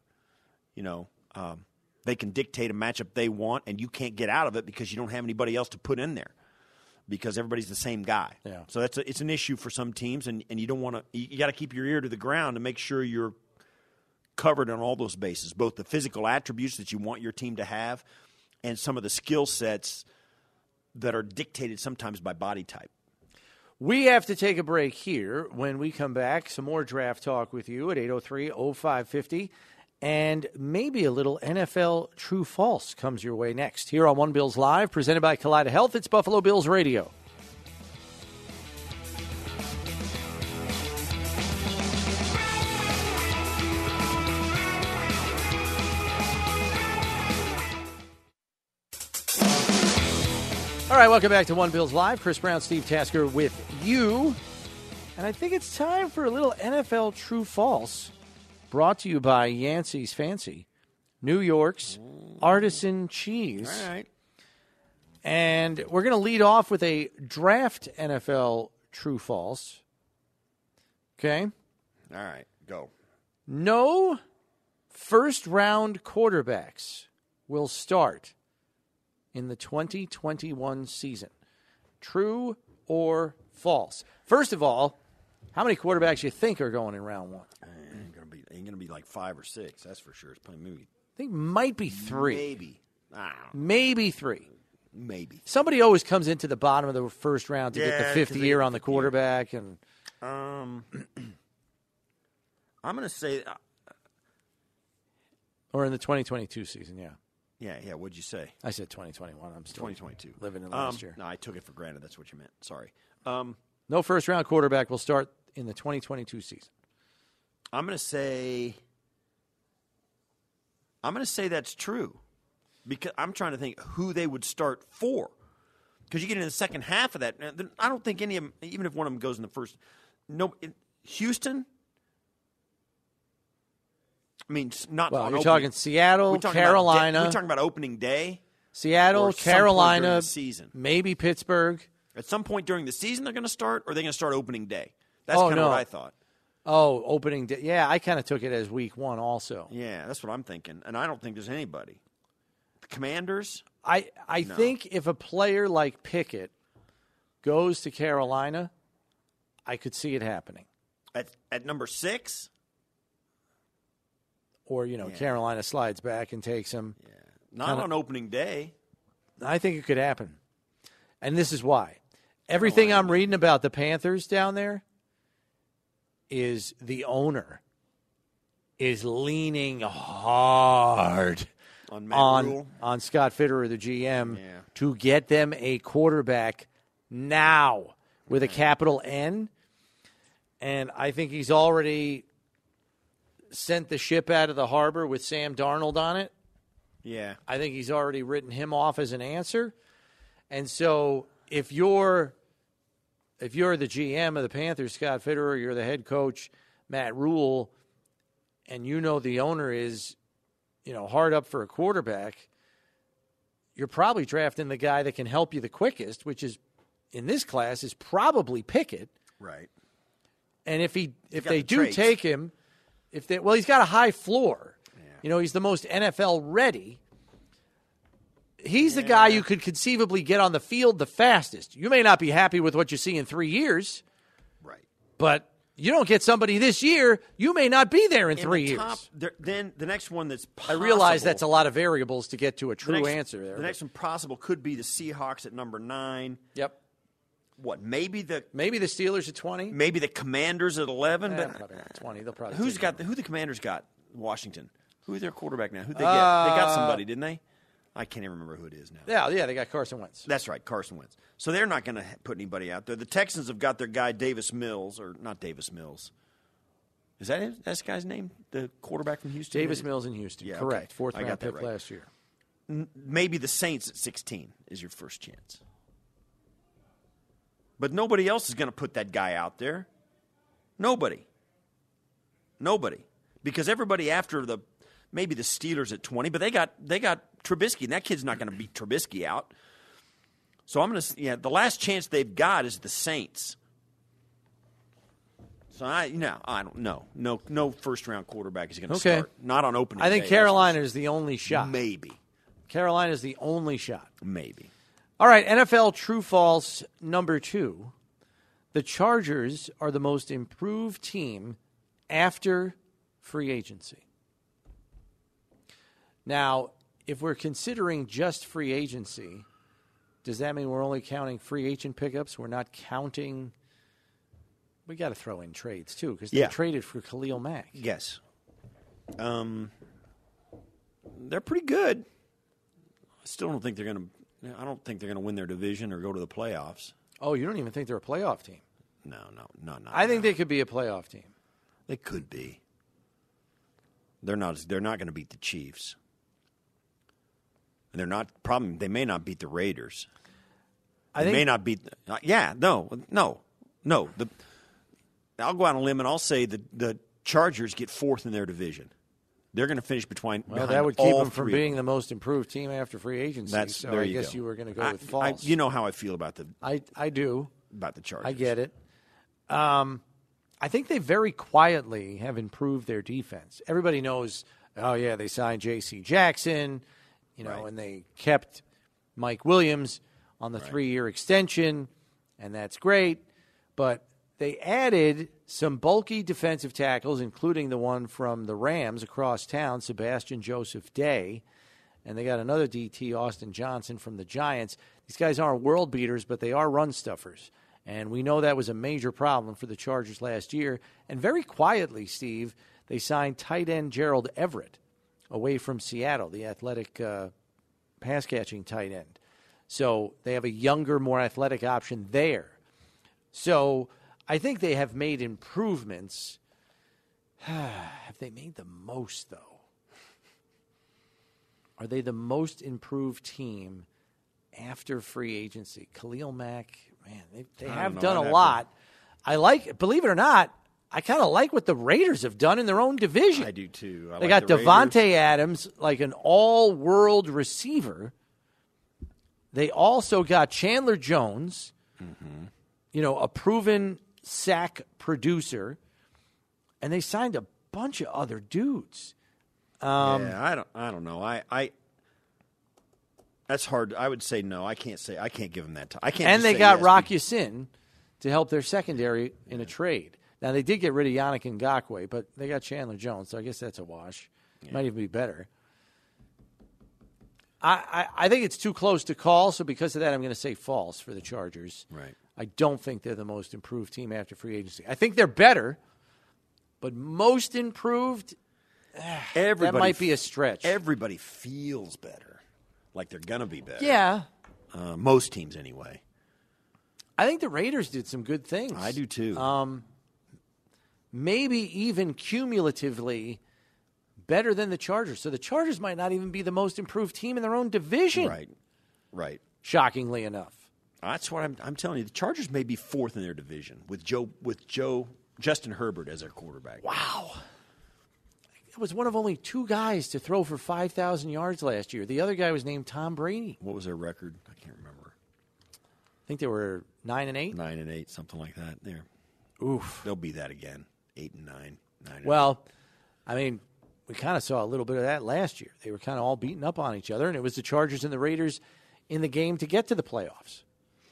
S4: They can dictate a matchup they want, and you can't get out of it because you don't have anybody else to put in there because everybody's the same guy.
S3: Yeah.
S4: So it's an issue for some teams, and you don't want to. You got to keep your ear to the ground to make sure you're covered on all those bases, both the physical attributes that you want your team to have and some of the skill sets that are dictated sometimes by body type.
S3: We have to take a break here. When we come back, some more draft talk with you at 803-0550. And maybe a little NFL true-false comes your way next. Here on One Bills Live, presented by Kaleida Health. It's Buffalo Bills Radio. All right, welcome back to One Bills Live. Chris Brown, Steve Tasker with you. And I think it's time for a little NFL true-false. Brought to you by Yancey's Fancy, New York's artisan cheese.
S4: All right.
S3: And we're going to lead off with a draft NFL true-false. Okay?
S4: All right, go.
S3: No first-round quarterbacks will start in the 2021 season. True or false? First of all, how many quarterbacks you think are going in round one?
S4: ain't going to be like 5 or 6. That's for sure. It's probably maybe.
S3: I think might be 3.
S4: Maybe.
S3: Maybe 3.
S4: Maybe.
S3: Somebody always comes into the bottom of the first round to get the 5th
S4: 'cause
S3: year
S4: they-
S3: on the quarterback. And
S4: I'm going to say.
S3: or in the 2022 season, yeah.
S4: Yeah. What'd you say?
S3: I said 2021. I'm still
S4: 2022.
S3: living in last year.
S4: No, I took it for granted. That's what you meant. Sorry.
S3: No first-round quarterback will start in the 2022 season.
S4: I'm going to say that's true because I'm trying to think who they would start for. Because you get in the second half of that, I don't think any of them, even if one of them goes in the first. No, Houston. I mean, not.
S3: Well,
S4: on
S3: you're
S4: opening-
S3: talking Seattle,
S4: we're talking
S3: Carolina.
S4: We're talking about opening day.
S3: Seattle,
S4: or some point during
S3: Carolina,
S4: the season.
S3: maybe Pittsburgh.
S4: At some point during the season, they're going to start, or are they going to start opening day? That's
S3: Oh,
S4: kind of
S3: no.
S4: what I thought.
S3: Oh, opening day. Yeah, I kind of took it as week 1 also.
S4: Yeah, that's what I'm thinking, and I don't think there's anybody. The Commanders.
S3: I think if a player like Pickett goes to Carolina, I could see it happening.
S4: At number 6?
S3: Or, Carolina slides back and takes him.
S4: Yeah. Not on opening day.
S3: I think it could happen. And this is why. Everything I'm reading about the Panthers down there is the owner is leaning hard
S4: On Matt Rule.
S3: on Scott Fitterer, the GM,
S4: Yeah.
S3: to get them a quarterback now with a capital N. And I think he's already sent the ship out of the harbor with Sam Darnold on it.
S4: Yeah.
S3: I think he's already written him off as an answer. And so if you're the GM of the Panthers, Scott Fitterer, you're the head coach, Matt Rule, and the owner is, hard up for a quarterback, you're probably drafting the guy that can help you the quickest, which is, in this class, is probably Pickett.
S4: Right.
S3: And if they
S4: the
S3: do
S4: traits.
S3: take him, he's got a high floor.
S4: Yeah.
S3: He's the most NFL ready. He's the guy you could conceivably get on the field the fastest. You may not be happy with what you see in 3 years,
S4: Right.
S3: but you don't get somebody this year, you may not be there in 3 years.
S4: Then the next one that's
S3: I
S4: possible.
S3: realize that's a lot of variables to get to a
S4: the
S3: true
S4: next-
S3: answer there.
S4: The next one possible could be the Seahawks at number 9.
S3: Yep.
S4: What? Maybe the
S3: Steelers at 20.
S4: Commanders at 11. But
S3: Probably not 20. They'll probably
S4: who
S3: take
S4: the Commanders got? Washington. Who's their quarterback now? Who they get? They got somebody, didn't they? I can't even remember who it is now.
S3: Yeah, they got Carson Wentz.
S4: That's right, Carson Wentz. So they're not going to put anybody out there. The Texans have got their guy Davis Mills, or not Davis Mills. Is that it? That's the guy's name? The quarterback from Houston?
S3: Davis Mills in Houston.
S4: Yeah,
S3: correct.
S4: okay.
S3: Fourth
S4: I got
S3: round
S4: that
S3: pick
S4: right.
S3: last year.
S4: Maybe the Saints at 16 is your first chance. But nobody else is going to put that guy out there. Nobody. Because everybody after maybe the Steelers at 20, but they got Trubisky, and that kid's not going to beat Trubisky out. So I'm going to the last chance they've got is the Saints. So I don't know. No first round quarterback is going to start. Not on opening
S3: I think
S4: day,
S3: Carolina is the only shot.
S4: Maybe.
S3: Carolina is the only shot.
S4: Maybe.
S3: All right, NFL true false number 2. The Chargers are the most improved team after free agency. Now, if we're considering just free agency, does that mean we're only counting free agent pickups? We're not counting. We got to throw in trades too, because they traded for Khalil Mack.
S4: Yes. They're pretty good. I still don't think they're going to. I don't think they're going to win their division or go to the playoffs.
S3: Oh, you don't even think they're a playoff team?
S4: No.
S3: I think they could be a playoff team.
S4: They could be. They're not. They're not going to beat the Chiefs. And they're not. Problem. They may not beat the Raiders. They may not beat. No. I'll go out on a limb and I'll say the Chargers get 4th in their division. They're going to finish behind
S3: that would keep
S4: all
S3: them from
S4: three.
S3: being the most improved team after free agency. I guess you were going to go with false.
S4: You know how I feel about
S3: I do.
S4: About the Chargers.
S3: I get it. I think they very quietly have improved their defense. Everybody knows, they signed J.C. Jackson, and they kept Mike Williams on the 3-year extension, and that's great. But they added some bulky defensive tackles, including the one from the Rams across town, Sebastian Joseph Day. And they got another DT, Austin Johnson, from the Giants. These guys aren't world beaters, but they are run stuffers. And we know that was a major problem for the Chargers last year. And very quietly, Steve, they signed tight end Gerald Everett away from Seattle, the athletic pass-catching tight end. So they have a younger, more athletic option there. So I think they have made improvements. Have they made the most, though? Are they the most improved team after free agency? Khalil Mack, man, they have done a lot. I like, believe it or not, I kind of like what the Raiders have done in their own division.
S4: I do too.
S3: They got Devontae Adams, like an all-world receiver. They also got Chandler Jones, a proven sack producer, and they signed a bunch of other dudes.
S4: I don't know. I that's hard. I would say no. I can't give them that time. I can't.
S3: And
S4: just
S3: they
S4: say
S3: got
S4: yes,
S3: Rock Ya-Sin to help their secondary in a trade. Now, they did get rid of Yannick Ngakoue, but they got Chandler Jones, so I guess that's a wash. Yeah. Might even be better. I think it's too close to call, so because of that, I'm going to say false for the Chargers.
S4: Right.
S3: I don't think they're the most improved team after free agency. I think they're better, but most improved, that might be a stretch.
S4: Everybody feels better, like they're going to be better.
S3: Yeah.
S4: Most teams, anyway.
S3: I think the Raiders did some good things.
S4: I do, too.
S3: Maybe even cumulatively better than the Chargers. So the Chargers might not even be the most improved team in their own division.
S4: Right.
S3: Shockingly enough.
S4: That's what I'm telling you. The Chargers may be fourth in their division with Justin Herbert as their quarterback.
S3: Wow. It was one of only two guys to throw for 5,000 yards last year. The other guy was named Tom Brady.
S4: What was their record? I can't remember.
S3: I think they were 9-8.
S4: 9-8, something like that. There.
S3: Oof.
S4: They'll be that again. 8-9. 9-8.
S3: Well, I mean, we kind of saw a little bit of that last year. They were kind of all beaten up on each other, and it was the Chargers and the Raiders in the game to get to the playoffs.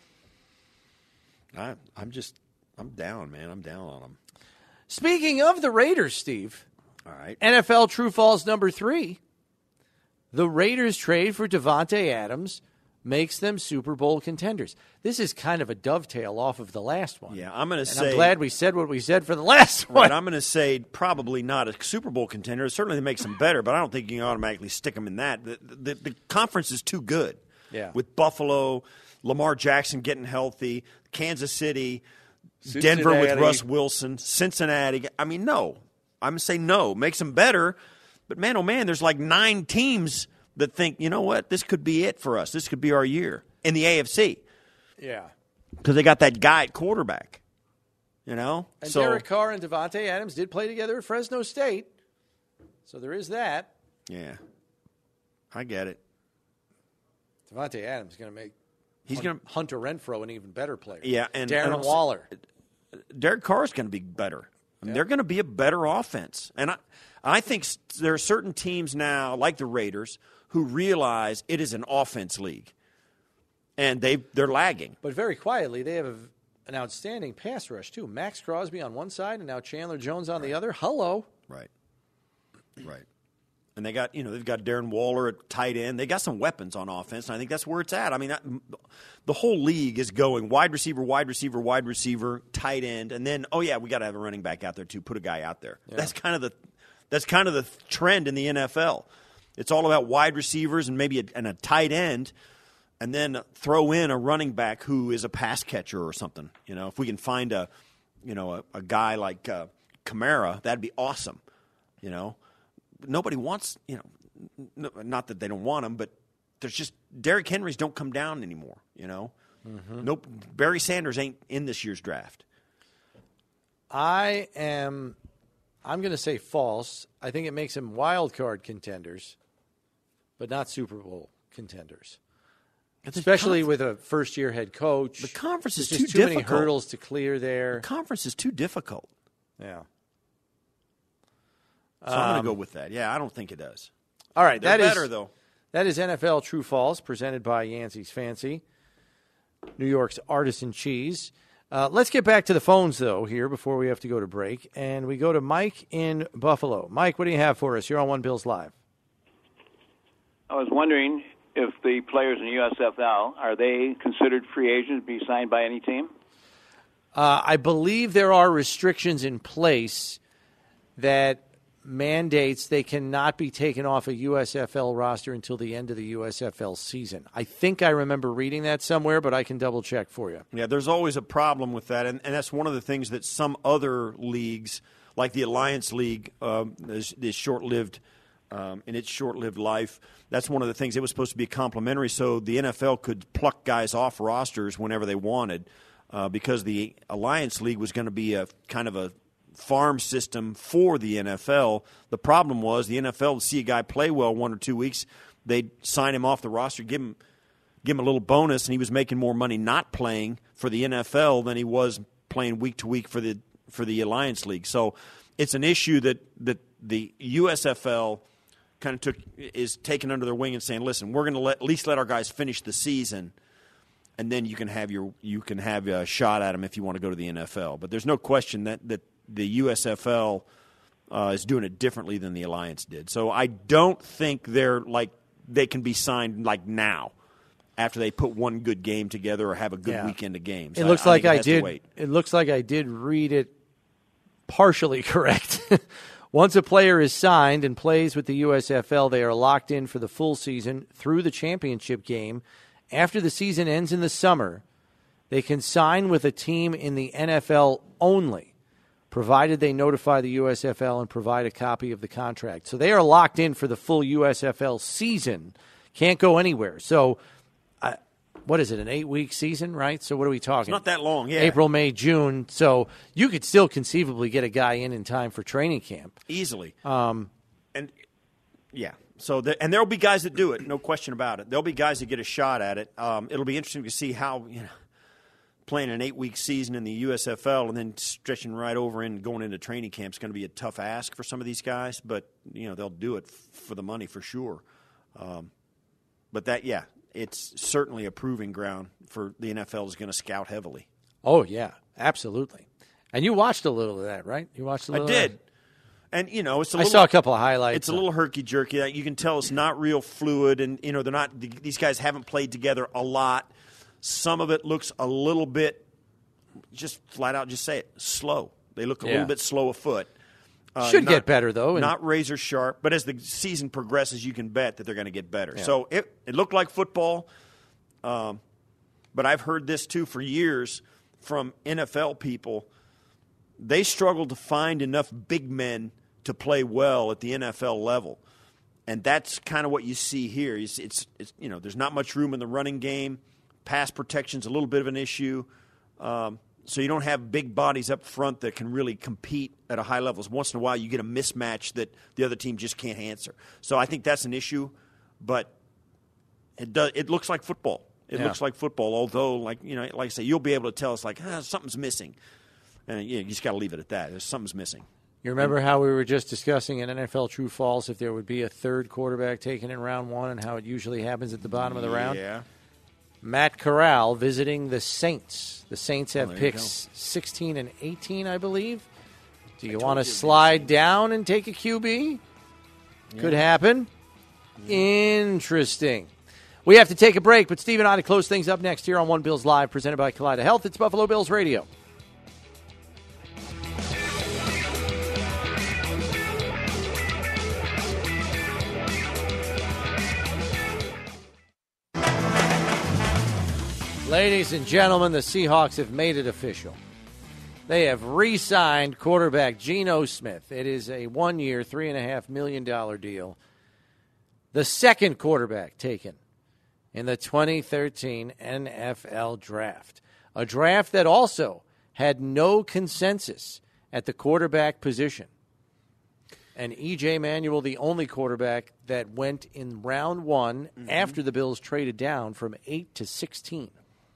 S4: I'm down, man. I'm down on them.
S3: Speaking of the Raiders, Steve.
S4: All right.
S3: NFL True False number 3. The Raiders trade for Devontae Adams makes them Super Bowl contenders. This is kind of a dovetail off of the last one.
S4: Yeah, I'm going to say.
S3: I'm glad we said what we said for the last one.
S4: Right, I'm going to say probably not a Super Bowl contender. It certainly makes them better, but I don't think you can automatically stick them in that. The conference is too good.
S3: Yeah.
S4: With Buffalo, Lamar Jackson getting healthy, Kansas City,
S3: Cincinnati.
S4: Denver with Russ Wilson, Cincinnati. I mean, no. I'm going to say no. Makes them better. But, man, oh, man, there's like 9 teams that think, you know what, this could be it for us. This could be our year in the AFC.
S3: Yeah.
S4: Because they got that guy at quarterback, you know?
S3: And Derek Carr and Devontae Adams did play together at Fresno State. So there is that.
S4: Yeah. I get it.
S3: Devontae Adams is going to make Hunter Renfrow an even better player.
S4: Yeah, and
S3: Darren Waller.
S4: Derek Carr is going to be better. I mean, they're going to be a better offense. And I think there are certain teams now, like the Raiders, who realize it is an offense league. And they're lagging.
S3: But very quietly, they have an outstanding pass rush, too. Max Crosby on one side and now Chandler Jones on the other. Hello.
S4: Right. And they got, they've got Darren Waller at tight end. They got some weapons on offense, and I think that's where it's at. I mean, the whole league is going wide receiver, tight end, and then we got to have a running back out there too. Put a guy out there. Yeah. That's kind of the trend in the NFL. It's all about wide receivers and maybe a tight end, and then throw in a running back who is a pass catcher or something. If we can find a guy like Kamara, that'd be awesome. Nobody wants, not that they don't want him, but there's just Derrick Henrys don't come down anymore, Mm-hmm. Nope. Barry Sanders ain't in this year's draft.
S3: I'm going to say false. I think it makes them wild card contenders, but not Super Bowl contenders. Especially with a first-year head coach.
S4: The conference is
S3: There's
S4: too
S3: difficult.
S4: Many
S3: hurdles to clear there.
S4: The conference is too difficult.
S3: Yeah.
S4: So I'm going to go with that. Yeah, I don't think it does.
S3: All right.
S4: They're better, though.
S3: That is NFL True False, presented by Yancey's Fancy, New York's Artisan Cheese. Let's get back to the phones, though, here before we have to go to break. And we go to Mike in Buffalo. Mike, what do you have for us? You're on One Bills Live.
S7: I was wondering if the players in USFL, are they considered free agents to be signed by any team?
S3: I believe there are restrictions in place that mandates they cannot be taken off a USFL roster until the end of the USFL season. I think I remember reading that somewhere, but I can double-check for you.
S4: Yeah, there's always a problem with that, and that's one of the things that some other leagues, like the Alliance League, is short-lived in its short-lived life. That's one of the things. It was supposed to be complimentary, so the NFL could pluck guys off rosters whenever they wanted because the Alliance League was going to be a kind of a farm system for the NFL. The problem was the NFL would see a guy play well 1 or 2 weeks, they'd sign him off the roster, give him a little bonus, and he was making more money not playing for the NFL than he was playing week to week for the Alliance League. So it's an issue that the USFL kind of is taken under their wing and saying, listen, we're going to at least let our guys finish the season, and then you can have a shot at them if you want to go to the NFL. But there's no question that the USFL is doing it differently than the Alliance did. So I don't think they can be signed like now after they put one good game together or have a good weekend of games.
S3: It looks like I did. It looks like I did read it partially correct. Once a player is signed and plays with the USFL, they are locked in for the full season through the championship game. After the season ends in the summer, they can sign with a team in the NFL only, provided they notify the USFL and provide a copy of the contract. So they are locked in for the full USFL season. Can't go anywhere. So what is it, an 8-week season, right? So what are we talking?
S4: It's not that long, yeah.
S3: April, May, June. So you could still conceivably get a guy in time for training camp.
S4: Easily. And so there'll be guys that do it, no question about it. There'll be guys that get a shot at it. It'll be interesting to see how, playing an 8-week season in the USFL and then stretching right over and going into training camp is going to be a tough ask for some of these guys, but they'll do it for the money for sure. But it's certainly a proving ground for the NFL is going to scout heavily.
S3: Oh yeah, absolutely. And you watched a little of that, right? You watched a little.
S4: I did.
S3: Of that?
S4: And it's a little.
S3: I saw a couple of highlights.
S4: It's a little herky jerky. You can tell it's not real fluid, and they're not. These guys haven't played together a lot. Some of it looks a little bit, just flat out, just say it, slow. They look a little bit slow of foot.
S3: Should get better, though.
S4: Not razor sharp, but as the season progresses, you can bet that they're going to get better. Yeah. So it looked like football, but I've heard this, too, for years from NFL people. They struggle to find enough big men to play well at the NFL level. And that's kind of what you see here. It's there's not much room in the running game. Pass protection's a little bit of an issue. So you don't have big bodies up front that can really compete at a high level. Once in a while you get a mismatch that the other team just can't answer. So I think that's an issue, but it looks like football. It looks like football, although, like I say, you'll be able to tell us, something's missing. And you just got to leave it at that. Something's missing.
S3: You remember how we were just discussing in NFL True False if there would be a third quarterback taken in round one and how it usually happens at the bottom of the round?
S4: Yeah.
S3: Matt Corral visiting the Saints. The Saints have picks 16 and 18, I believe. Do you want to slide down and take a QB? Yeah. Could happen. Yeah. Interesting. We have to take a break, but Steve and I to close things up next here on One Bills Live, presented by Kaleida Health. It's Buffalo Bills Radio. Ladies and gentlemen, the Seahawks have made it official. They have re-signed quarterback Geno Smith. It is a 1-year, $3.5 million deal. The second quarterback taken in the 2013 NFL Draft. A draft that also had no consensus at the quarterback position. And E.J. Manuel, the only quarterback that went in round one after the Bills traded down from 8 to 16.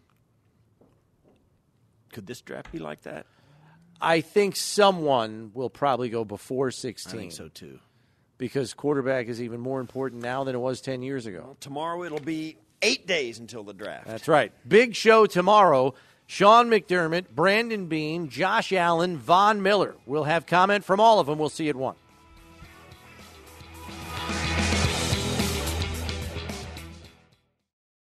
S4: Could this draft be like that?
S3: I think someone will probably go before 16.
S4: I think so, too.
S3: Because quarterback is even more important now than it was 10 years ago.
S4: Well, tomorrow it'll be 8 days until the draft.
S3: That's right. Big show tomorrow. Sean McDermott, Brandon Beane, Josh Allen, Von Miller. We'll have comment from all of them. We'll see you at 1.